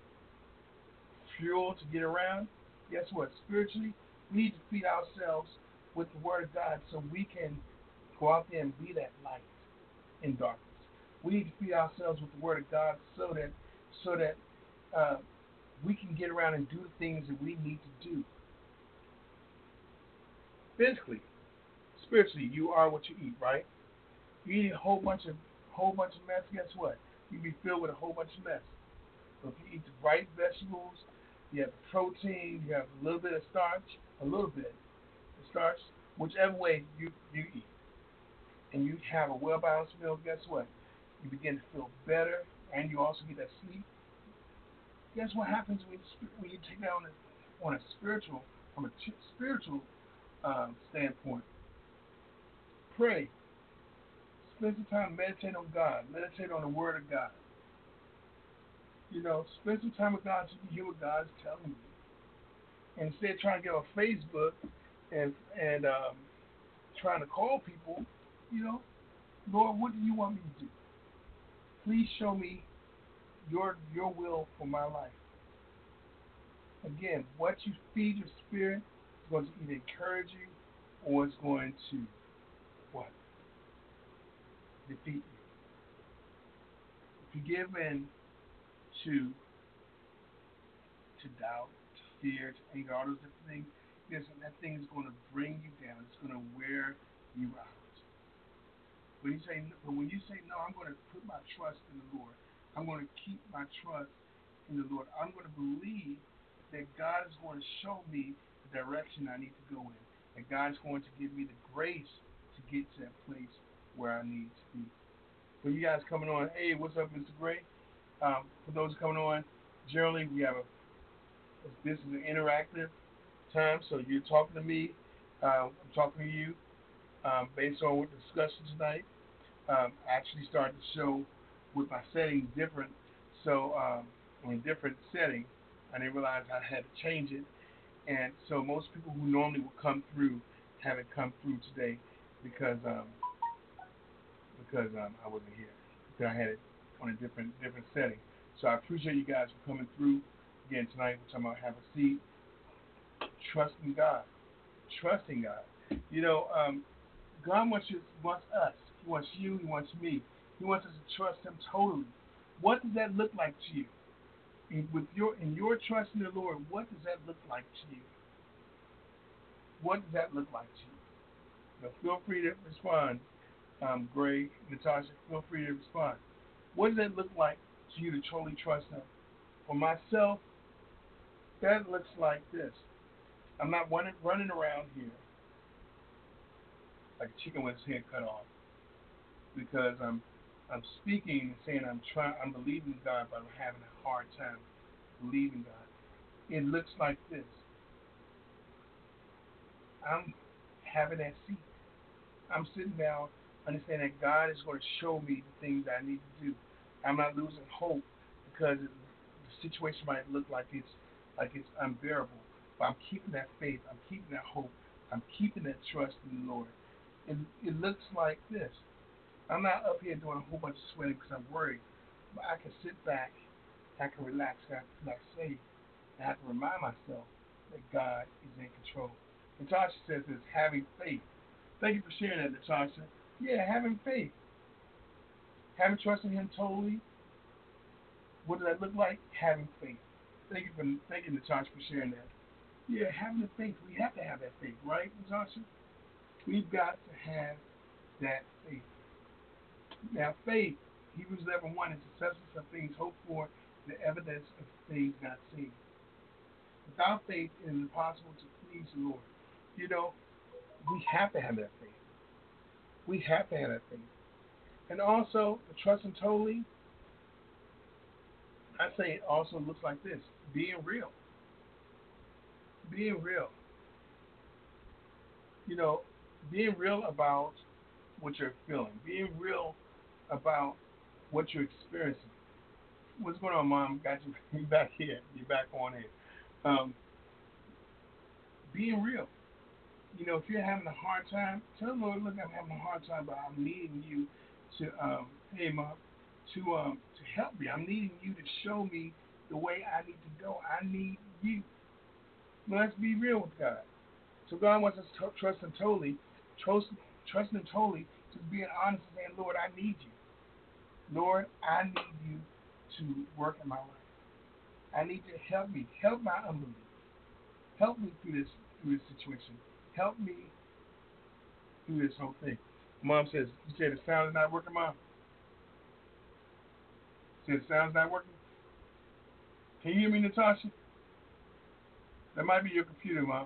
Speaker 4: fuel to get around, guess what? Spiritually, we need to feed ourselves with the Word of God so we can go out there and be that light in darkness. We need to feed ourselves with the Word of God so that we can get around and do the things that we need to do. Physically, spiritually, you are what you eat, right? You eat a whole bunch of mess. Guess what? You'll be filled with a whole bunch of mess. So if you eat the right vegetables, you have the protein, you have a little bit of starch, whichever way you eat, and you have a well-balanced meal, guess what? You begin to feel better, and you also get that sleep. Guess what happens when you take that from a spiritual standpoint? Pray. Spend some time, meditate on God. Meditate on the Word of God. You know, spend some time with God so you can hear what God is telling you. And instead of trying to get on Facebook and trying to call people, you know, Lord, what do you want me to do? Please show me your will for my life. Again, what you feed your spirit is going to either encourage you or it's going to what? Defeat you. If you give in to doubt, to fear, to anger, all those different things, that thing is going to bring you down. It's going to wear you out. But when you say no, I'm going to put my trust in the Lord. I'm going to keep my trust in the Lord. I'm going to believe that God is going to show me the direction I need to go in. And God is going to give me the grace to get to that place where I need to be. For you guys coming on, hey, what's up, Mr. Gray? For those coming on, generally we have this is an interactive time, so you're talking to me, I'm talking to you, based on what the discussion tonight. I actually started the show with my settings different, so in different settings. I didn't realize I had to change it, and so most people who normally would come through haven't come through today because I wasn't here. Because I had it on a different setting. So I appreciate you guys for coming through again tonight. We're talking about have a seat, trusting God. You know, God wants us. He wants you. He wants me. He wants us to trust Him totally. What does that look like to you? In your trust in the Lord, what does that look like to you? What does that look like to you? Now, feel free to respond. Gray, Natasha, feel free to respond. What does that look like to you to totally trust Him? For myself, that looks like this. I'm not running around here like a chicken with its head cut off because I'm speaking and saying I'm believing God, but I'm having a hard time believing God. It looks like this. I'm having that seat. I'm sitting down, understanding that God is going to show me the things I need to do. I'm not losing hope because the situation might look like it's unbearable. But I'm keeping that faith. I'm keeping that hope. I'm keeping that trust in the Lord. It looks like this. I'm not up here doing a whole bunch of sweating because I'm worried. But I can sit back. I can relax. Like I say, I have to remind myself that God is in control. Natasha says it's having faith. Thank you for sharing that, Natasha. Yeah, having faith. Having trust in Him totally. What does that look like? Having faith. Thank you, Natasha, for sharing that. Yeah, having the faith. We have to have that faith, right, Natasha? We've got to have that faith. Now, faith, Hebrews 11:1 is the substance of things hoped for, the evidence of things not seen. Without faith, it is impossible to please the Lord. You know, we have to have that faith. We have to have that faith. And also, trusting totally, I say it also looks like this. Being real. Being real. You know, being real about what you're feeling. Being real about what you're experiencing. What's going on, Mom? Got you. You back here. You're back on here. Being real. You know, if you're having a hard time, tell the Lord, look, I'm having a hard time, but I'm needing you to, hey, Mom, to help me. I'm needing you to show me the way I need to go. I need you. Let's be real with God. So God wants us to trust Him totally, trusting Him totally, just being honest and saying, Lord, I need you. Lord, I need you to work in my life. I need you to help me. Help my unbelief. Help me through this situation. Help me through this whole thing. Mom says, you said the sound is not working, Mom? You said the sound's not working? Can you hear me, Natasha? That might be your computer, Mom.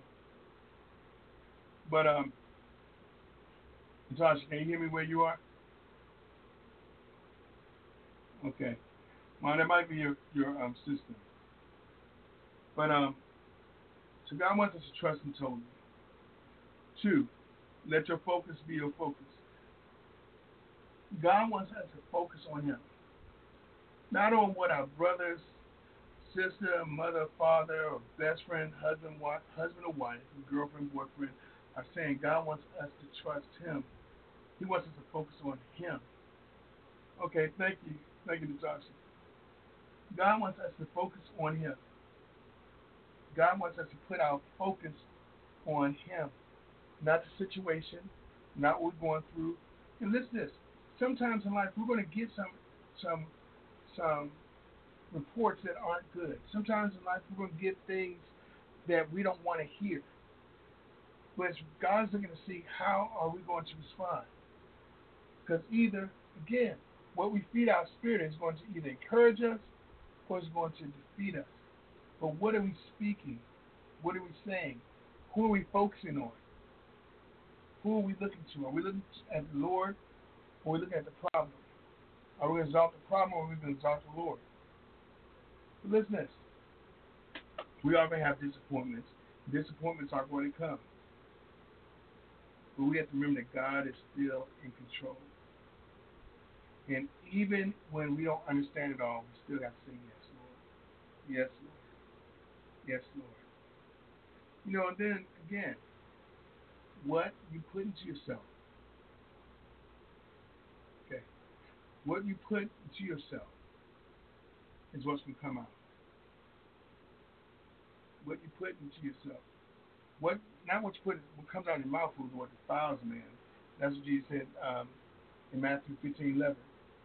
Speaker 4: But, Natasha, can you hear me where you are? Okay. Mom, that might be your system. But, so God wants us to trust Him totally. 2, let your focus be your focus. God wants us to focus on Him. Not on what our brothers, sister, mother, father, or best friend, husband or wife, girlfriend, boyfriend are saying. God wants us to trust Him. He wants us to focus on Him. Okay, thank you. Thank you, Natasha. God wants us to focus on Him. God wants us to put our focus on Him. Not the situation, not what we're going through. And listen to this. Sometimes in life we're going to get some reports that aren't good. Sometimes in life we're going to get things that we don't want to hear. But God's looking to see how are we going to respond. Because either, again, what we feed our spirit is going to either encourage us or it's going to defeat us. But what are we speaking? What are we saying? Who are we focusing on? Who are we looking to? Are we looking at the Lord or are we looking at the problem? Are we going to exalt the problem or are we going to exalt the Lord? But listen to this. We are going to have disappointments. Disappointments are going to come. But we have to remember that God is still in control. And even when we don't understand it all, we still got to say yes, Lord. Yes, Lord. Yes, Lord. You know, and then again, what you put into yourself. Okay. What you put into yourself is what's going to come out. What you put into yourself. Not what you put, what comes out of your mouth is what defiles a man. That's what Jesus said in Matthew 15:11.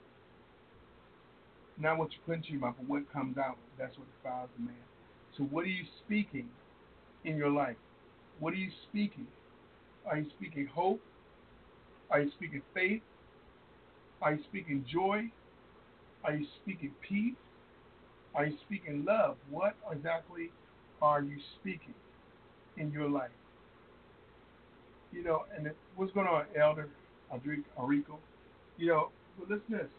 Speaker 4: Not what you put into your mouth, but what comes out. That's what defiles a man. So what are you speaking in your life? What are you speaking? Are you speaking hope? Are you speaking faith? Are you speaking joy? Are you speaking peace? Are you speaking love? What exactly are you speaking in your life? You know, and what's going on, Elder Arico? You know, well, listen to this.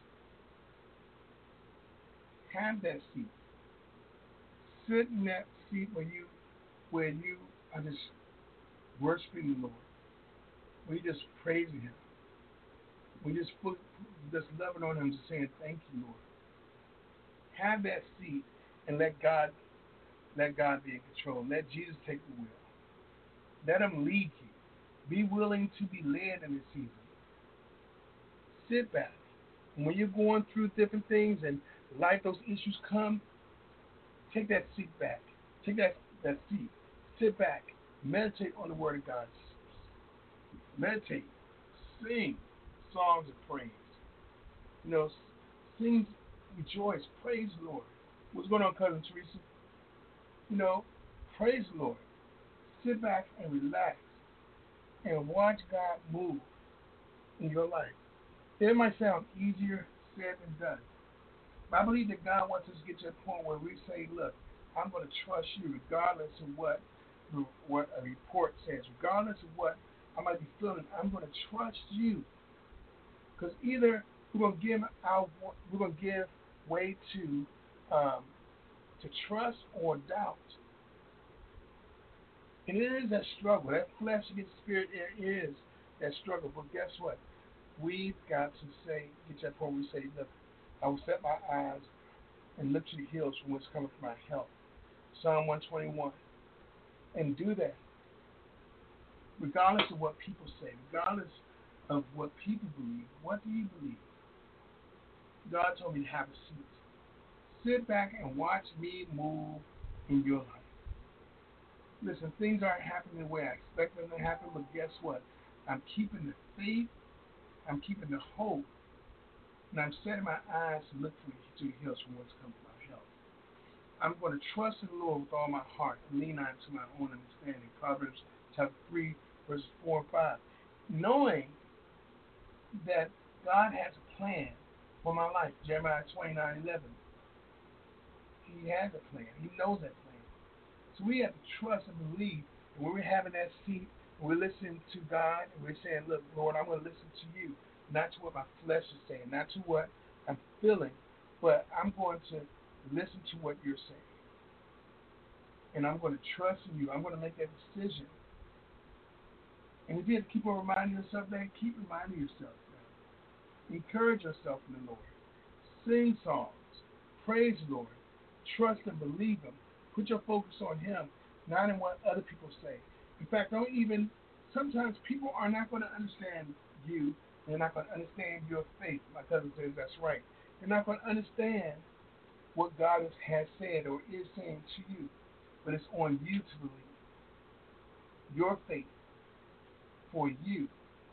Speaker 4: Have that seat. Sit in that seat where you are just worshiping the Lord. Where you just praising Him. Where you just loving on Him, just saying, "Thank you, Lord." Have that seat and let God be in control. Let Jesus take the wheel. Let Him lead you. Be willing to be led in this season. Sit back. And when you're going through different things and life, those issues come, take that seat back. Take that seat. Sit back. Meditate on the Word of God. Meditate. Sing songs of praise. You know, sing, rejoice, praise the Lord. What's going on, Cousin Teresa? You know, praise the Lord. Sit back and relax and watch God move in your life. It might sound easier said than done. But I believe that God wants us to get to a point where we say, look, I'm going to trust you regardless of what a report says, regardless of what I might be feeling. I'm going to trust you. Because either we're going to give way to trust or doubt. And it is that struggle. That flesh against spirit, there is that struggle. But guess what? We've got to get to that point where we say, look, I will set my eyes and look to the hills from which cometh my help. Psalm 121. And do that. Regardless of what people say, regardless of what people believe, what do you believe? God told me to have a seat. Sit back and watch me move in your life. Listen, things aren't happening the way I expect them to happen, but guess what? I'm keeping the faith, I'm keeping the hope, and I'm setting my eyes to look to the hills from whence comes my help. I'm going to trust in the Lord with all my heart and lean not to my own understanding. Proverbs chapter 3, verses 4 and 5. Knowing that God has a plan for my life. Jeremiah 29:11. He has a plan. He knows that plan. So we have to trust and believe that when we're having that seat, and we're listening to God, and we're saying, look, Lord, I'm going to listen to you, not to what my flesh is saying, not to what I'm feeling, but I'm going to listen to what you're saying. And I'm going to trust in you. I'm going to make that decision. And if you have to keep on reminding yourself that, keep reminding yourself that. Encourage yourself in the Lord. Sing songs. Praise the Lord. Trust and believe Him. Put your focus on Him, not in what other people say. In fact, sometimes people are not going to understand you. They're not going to understand your faith. My cousin says that's right. They're not going to understand what God has said or is saying to you. But it's on you to believe. Your faith for you.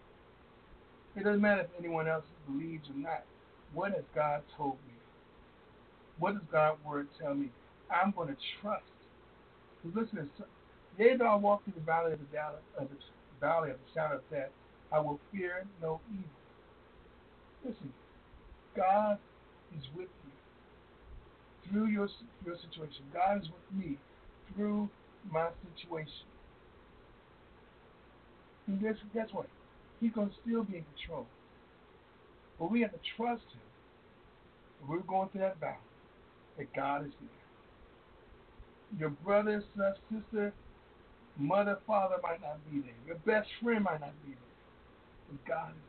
Speaker 4: It doesn't matter if anyone else believes or not. What has God told me? What does God's word tell me? I'm going to trust. Because listen, yea, though I walk through the valley of the shadow of death, I will fear no evil. Listen, God is with you through your situation. God is with me through my situation. And guess what? He's going to still be in control. But we have to trust him. If we're going through that battle, that God is there. Your brother, sister, mother, father might not be there. Your best friend might not be there. But God is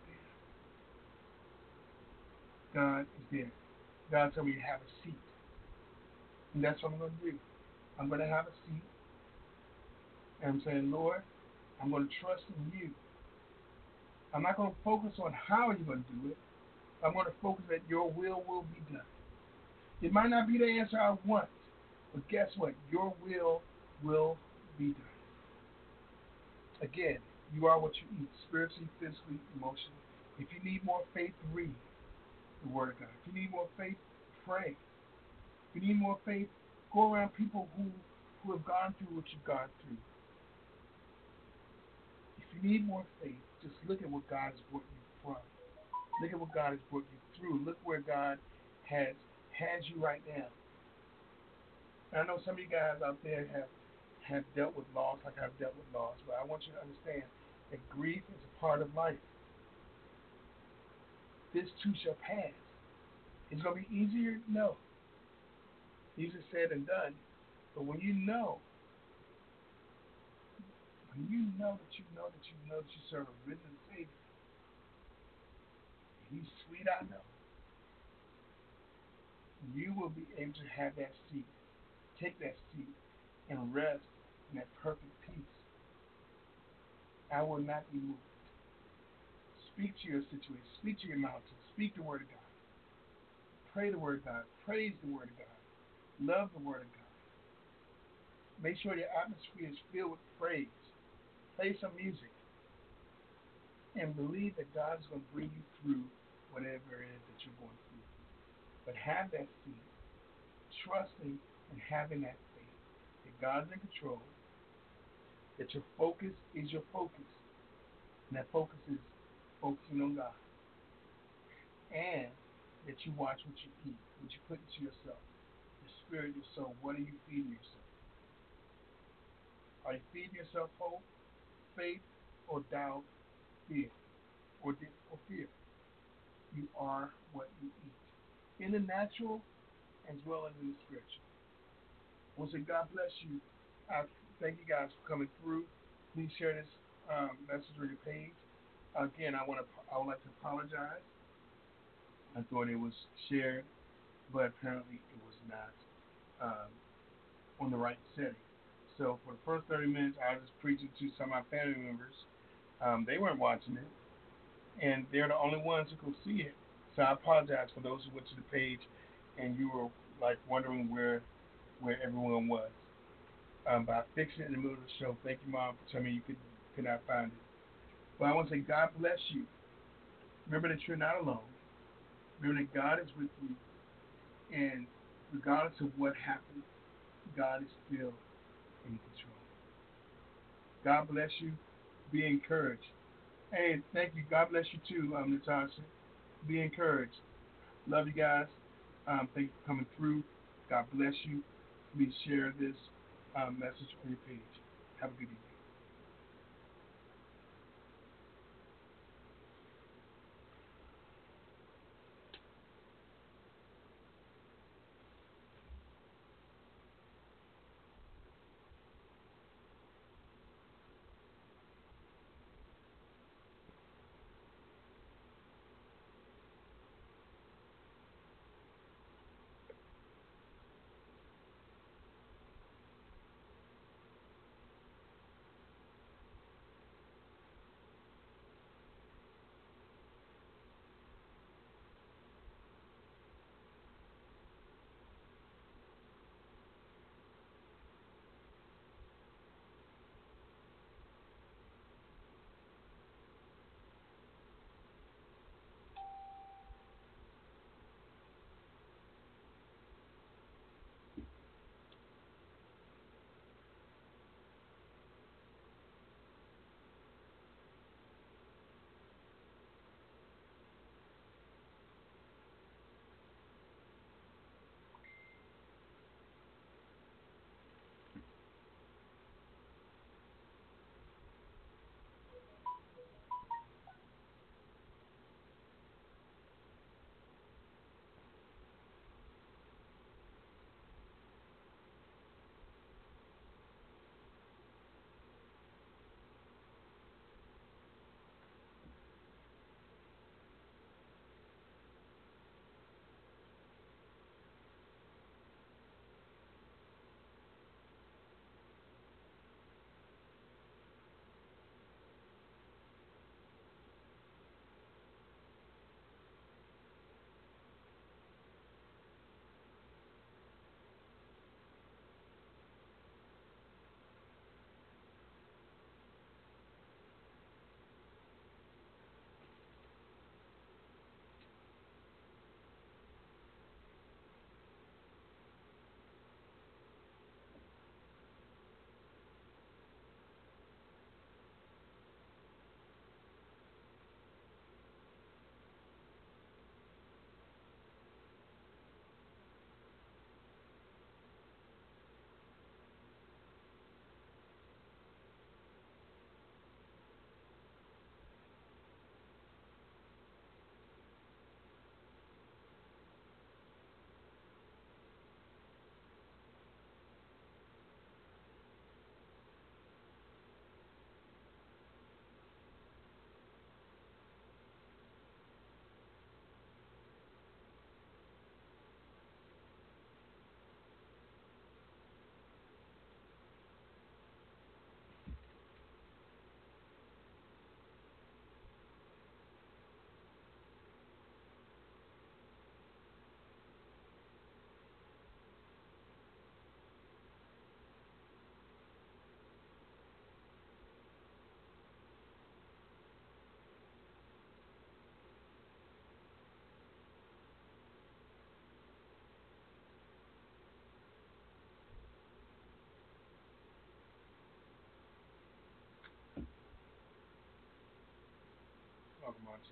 Speaker 4: there. God is there. God told me to have a seat. And that's what I'm going to do. I'm going to have a seat. And I'm saying, Lord, I'm going to trust in you. I'm not going to focus on how you're going to do it. I'm going to focus that your will be done. It might not be the answer I want, but guess what? Your will be done. Again, you are what you eat, spiritually, physically, emotionally. If you need more faith, read the Word of God. If you need more faith, pray. If you need more faith, go around people who have gone through what you've gone through. If you need more faith, just look at what God has brought you from. Look at what God has brought you through. Look where God has you right now. And I know some of you guys out there have dealt with loss like I've dealt with loss, but I want you to understand that grief is a part of life. This too shall pass. It's going to be easier? No. Easier said than done. But when you know that you serve a risen Savior, He's sweet, I know, you will be able to have that seat, take that seat, and rest in that perfect peace. I will not be moved. Speak to your situation. Speak to your mountain. Speak the Word of God. Pray the Word of God. Praise the Word of God. Love the Word of God. Make sure your atmosphere is filled with praise. Play some music. And believe that God is going to bring you through whatever it is that you're going through. But have that seed, trusting and having that faith that God's in control, that your focus is your focus, and that focus is focusing on God, and that you watch what you eat, what you put into yourself, your spirit, your soul. What are you feeding yourself? Are you feeding yourself hope, faith, or doubt, fear, or fear? You are what you eat, in the natural as well as in the spiritual. I want to say God bless you. I thank you guys for coming through. Please share this message on your page. Again, I would like to apologize. I thought it was shared, but apparently it was not on the right setting. So for the first 30 minutes, I was just preaching to some of my family members. They weren't watching it, and they're the only ones who could see it. So I apologize for those who went to the page and you were like wondering where everyone was. But I fixed it in the middle of the show. Thank you, Mom, for telling me you could not find it. But I want to say God bless you. Remember that you're not alone. Remember that God is with you. And regardless of what happens, God is still in control. God bless you. Be encouraged. Hey, thank you. God bless you too, Natasha. Be encouraged. Love you guys. Thank you for coming through. God bless you. Please share this message on your page. Have a good evening. watching.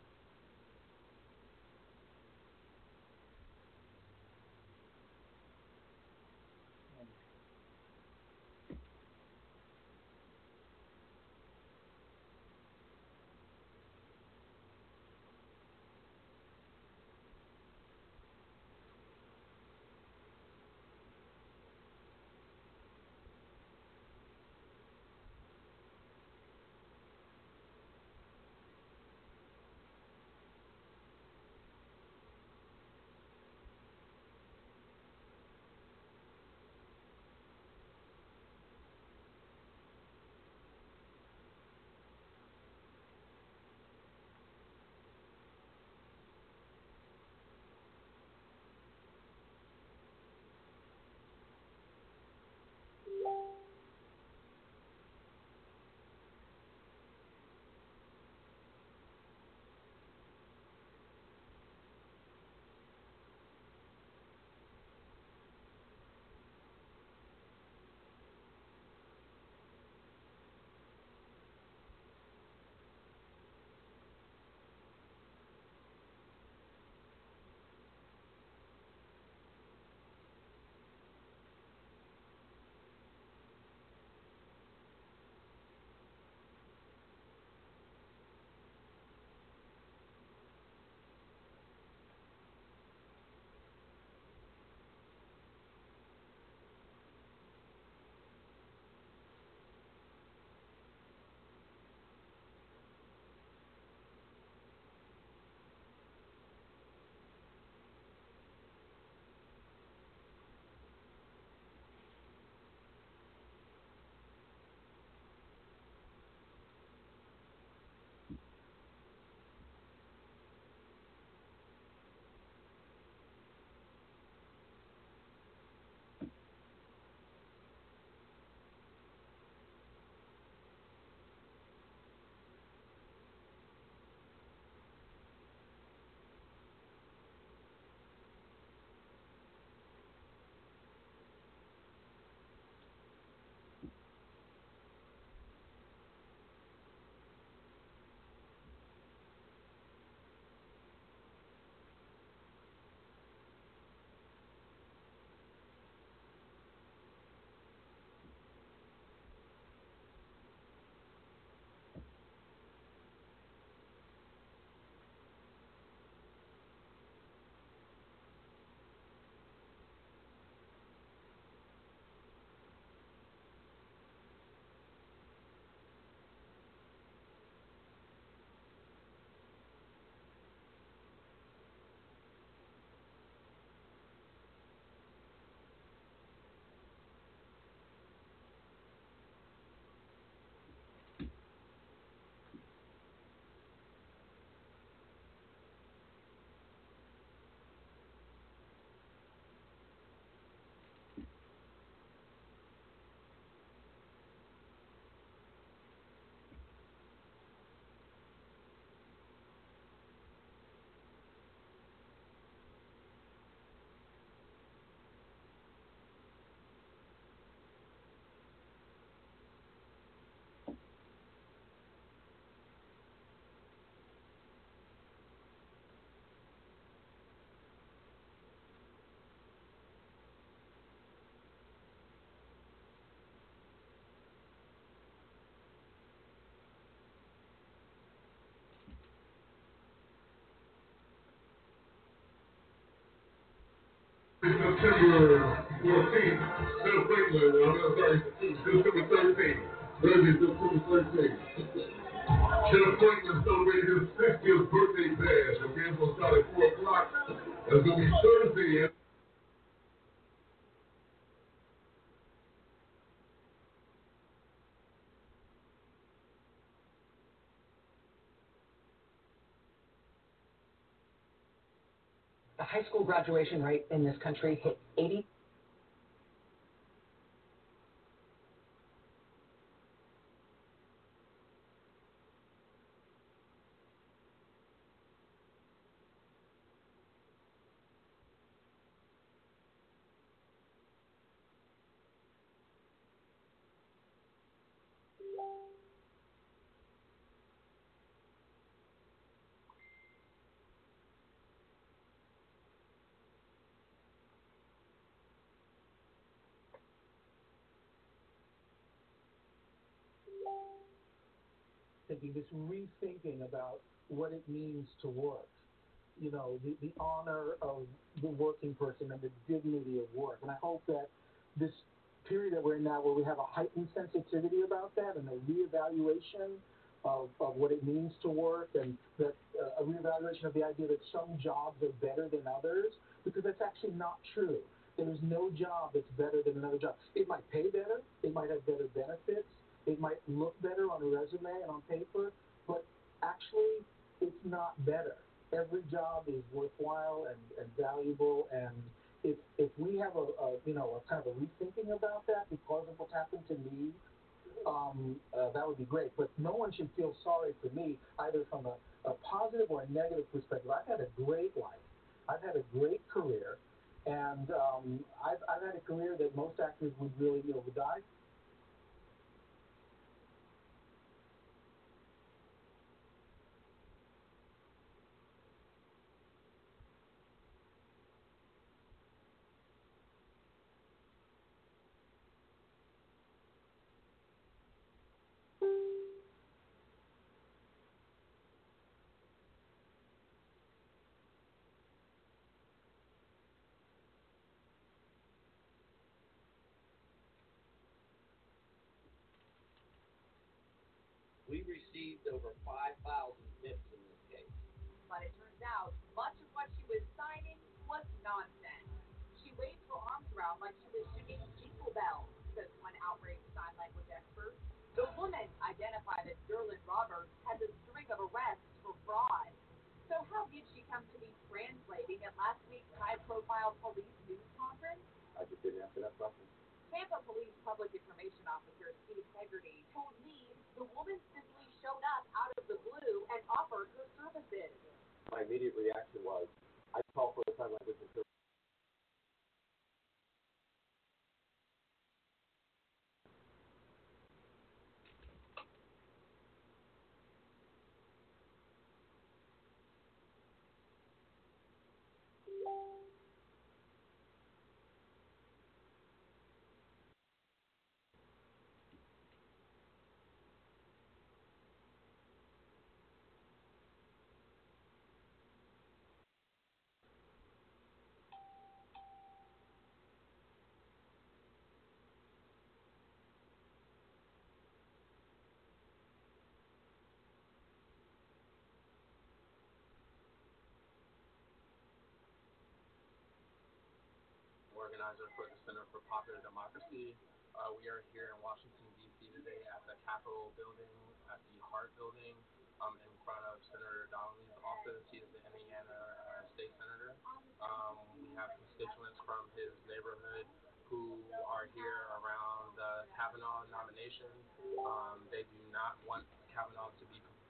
Speaker 5: September 14th, September 13th. Thursday, September 13th. Kenneth Franklin celebrated his 50th birthday bash. Okay, it's going to start at 4 o'clock. That's going to be Thursday.
Speaker 6: The high school graduation rate in this country hit 80.
Speaker 7: thinking, this rethinking about what it means to work. The honor of the working person and the dignity of work. And I hope that this period that we're in now, where we have a heightened sensitivity about that and a reevaluation of what it means to work, and that a reevaluation of the idea that some jobs are better than others, because that's actually not true. There is no job that's better than another job. It might pay better, it might have better benefits, it might look better on a resume and on paper, but actually it's not better. Every job is worthwhile and valuable, and if we have a kind of a rethinking about that because of what's happened to me, that would be great. But no one should feel sorry for me, either from a positive or a negative perspective. I've had a great life. I've had a great career, and I've had a career that most actors would really would die.
Speaker 8: We received over 5,000 tips in this case.
Speaker 9: But it turns out much of what she was signing was nonsense. She waved her arms around like she was singing jingle bells, says one outraged sign language expert. The woman, identified as Derlin Roberts, has a string of arrests for fraud. So how did she come to be translating at last week's high-profile police news conference?
Speaker 8: I just didn't answer that question.
Speaker 9: Tampa Police Public Information Officer Steve Hegarty told me the woman simply showed up out of the blue and offered her services.
Speaker 8: My immediate reaction was, I call for a sign language interpreter.
Speaker 10: Organizer for the Center for Popular Democracy. We are here in Washington, D.C. today at the Capitol building, at the Hart building, in front of Senator Donnelly's office. He is the Indiana State Senator. We have constituents from his neighborhood who are here around the Kavanaugh nomination. They do not want Kavanaugh to be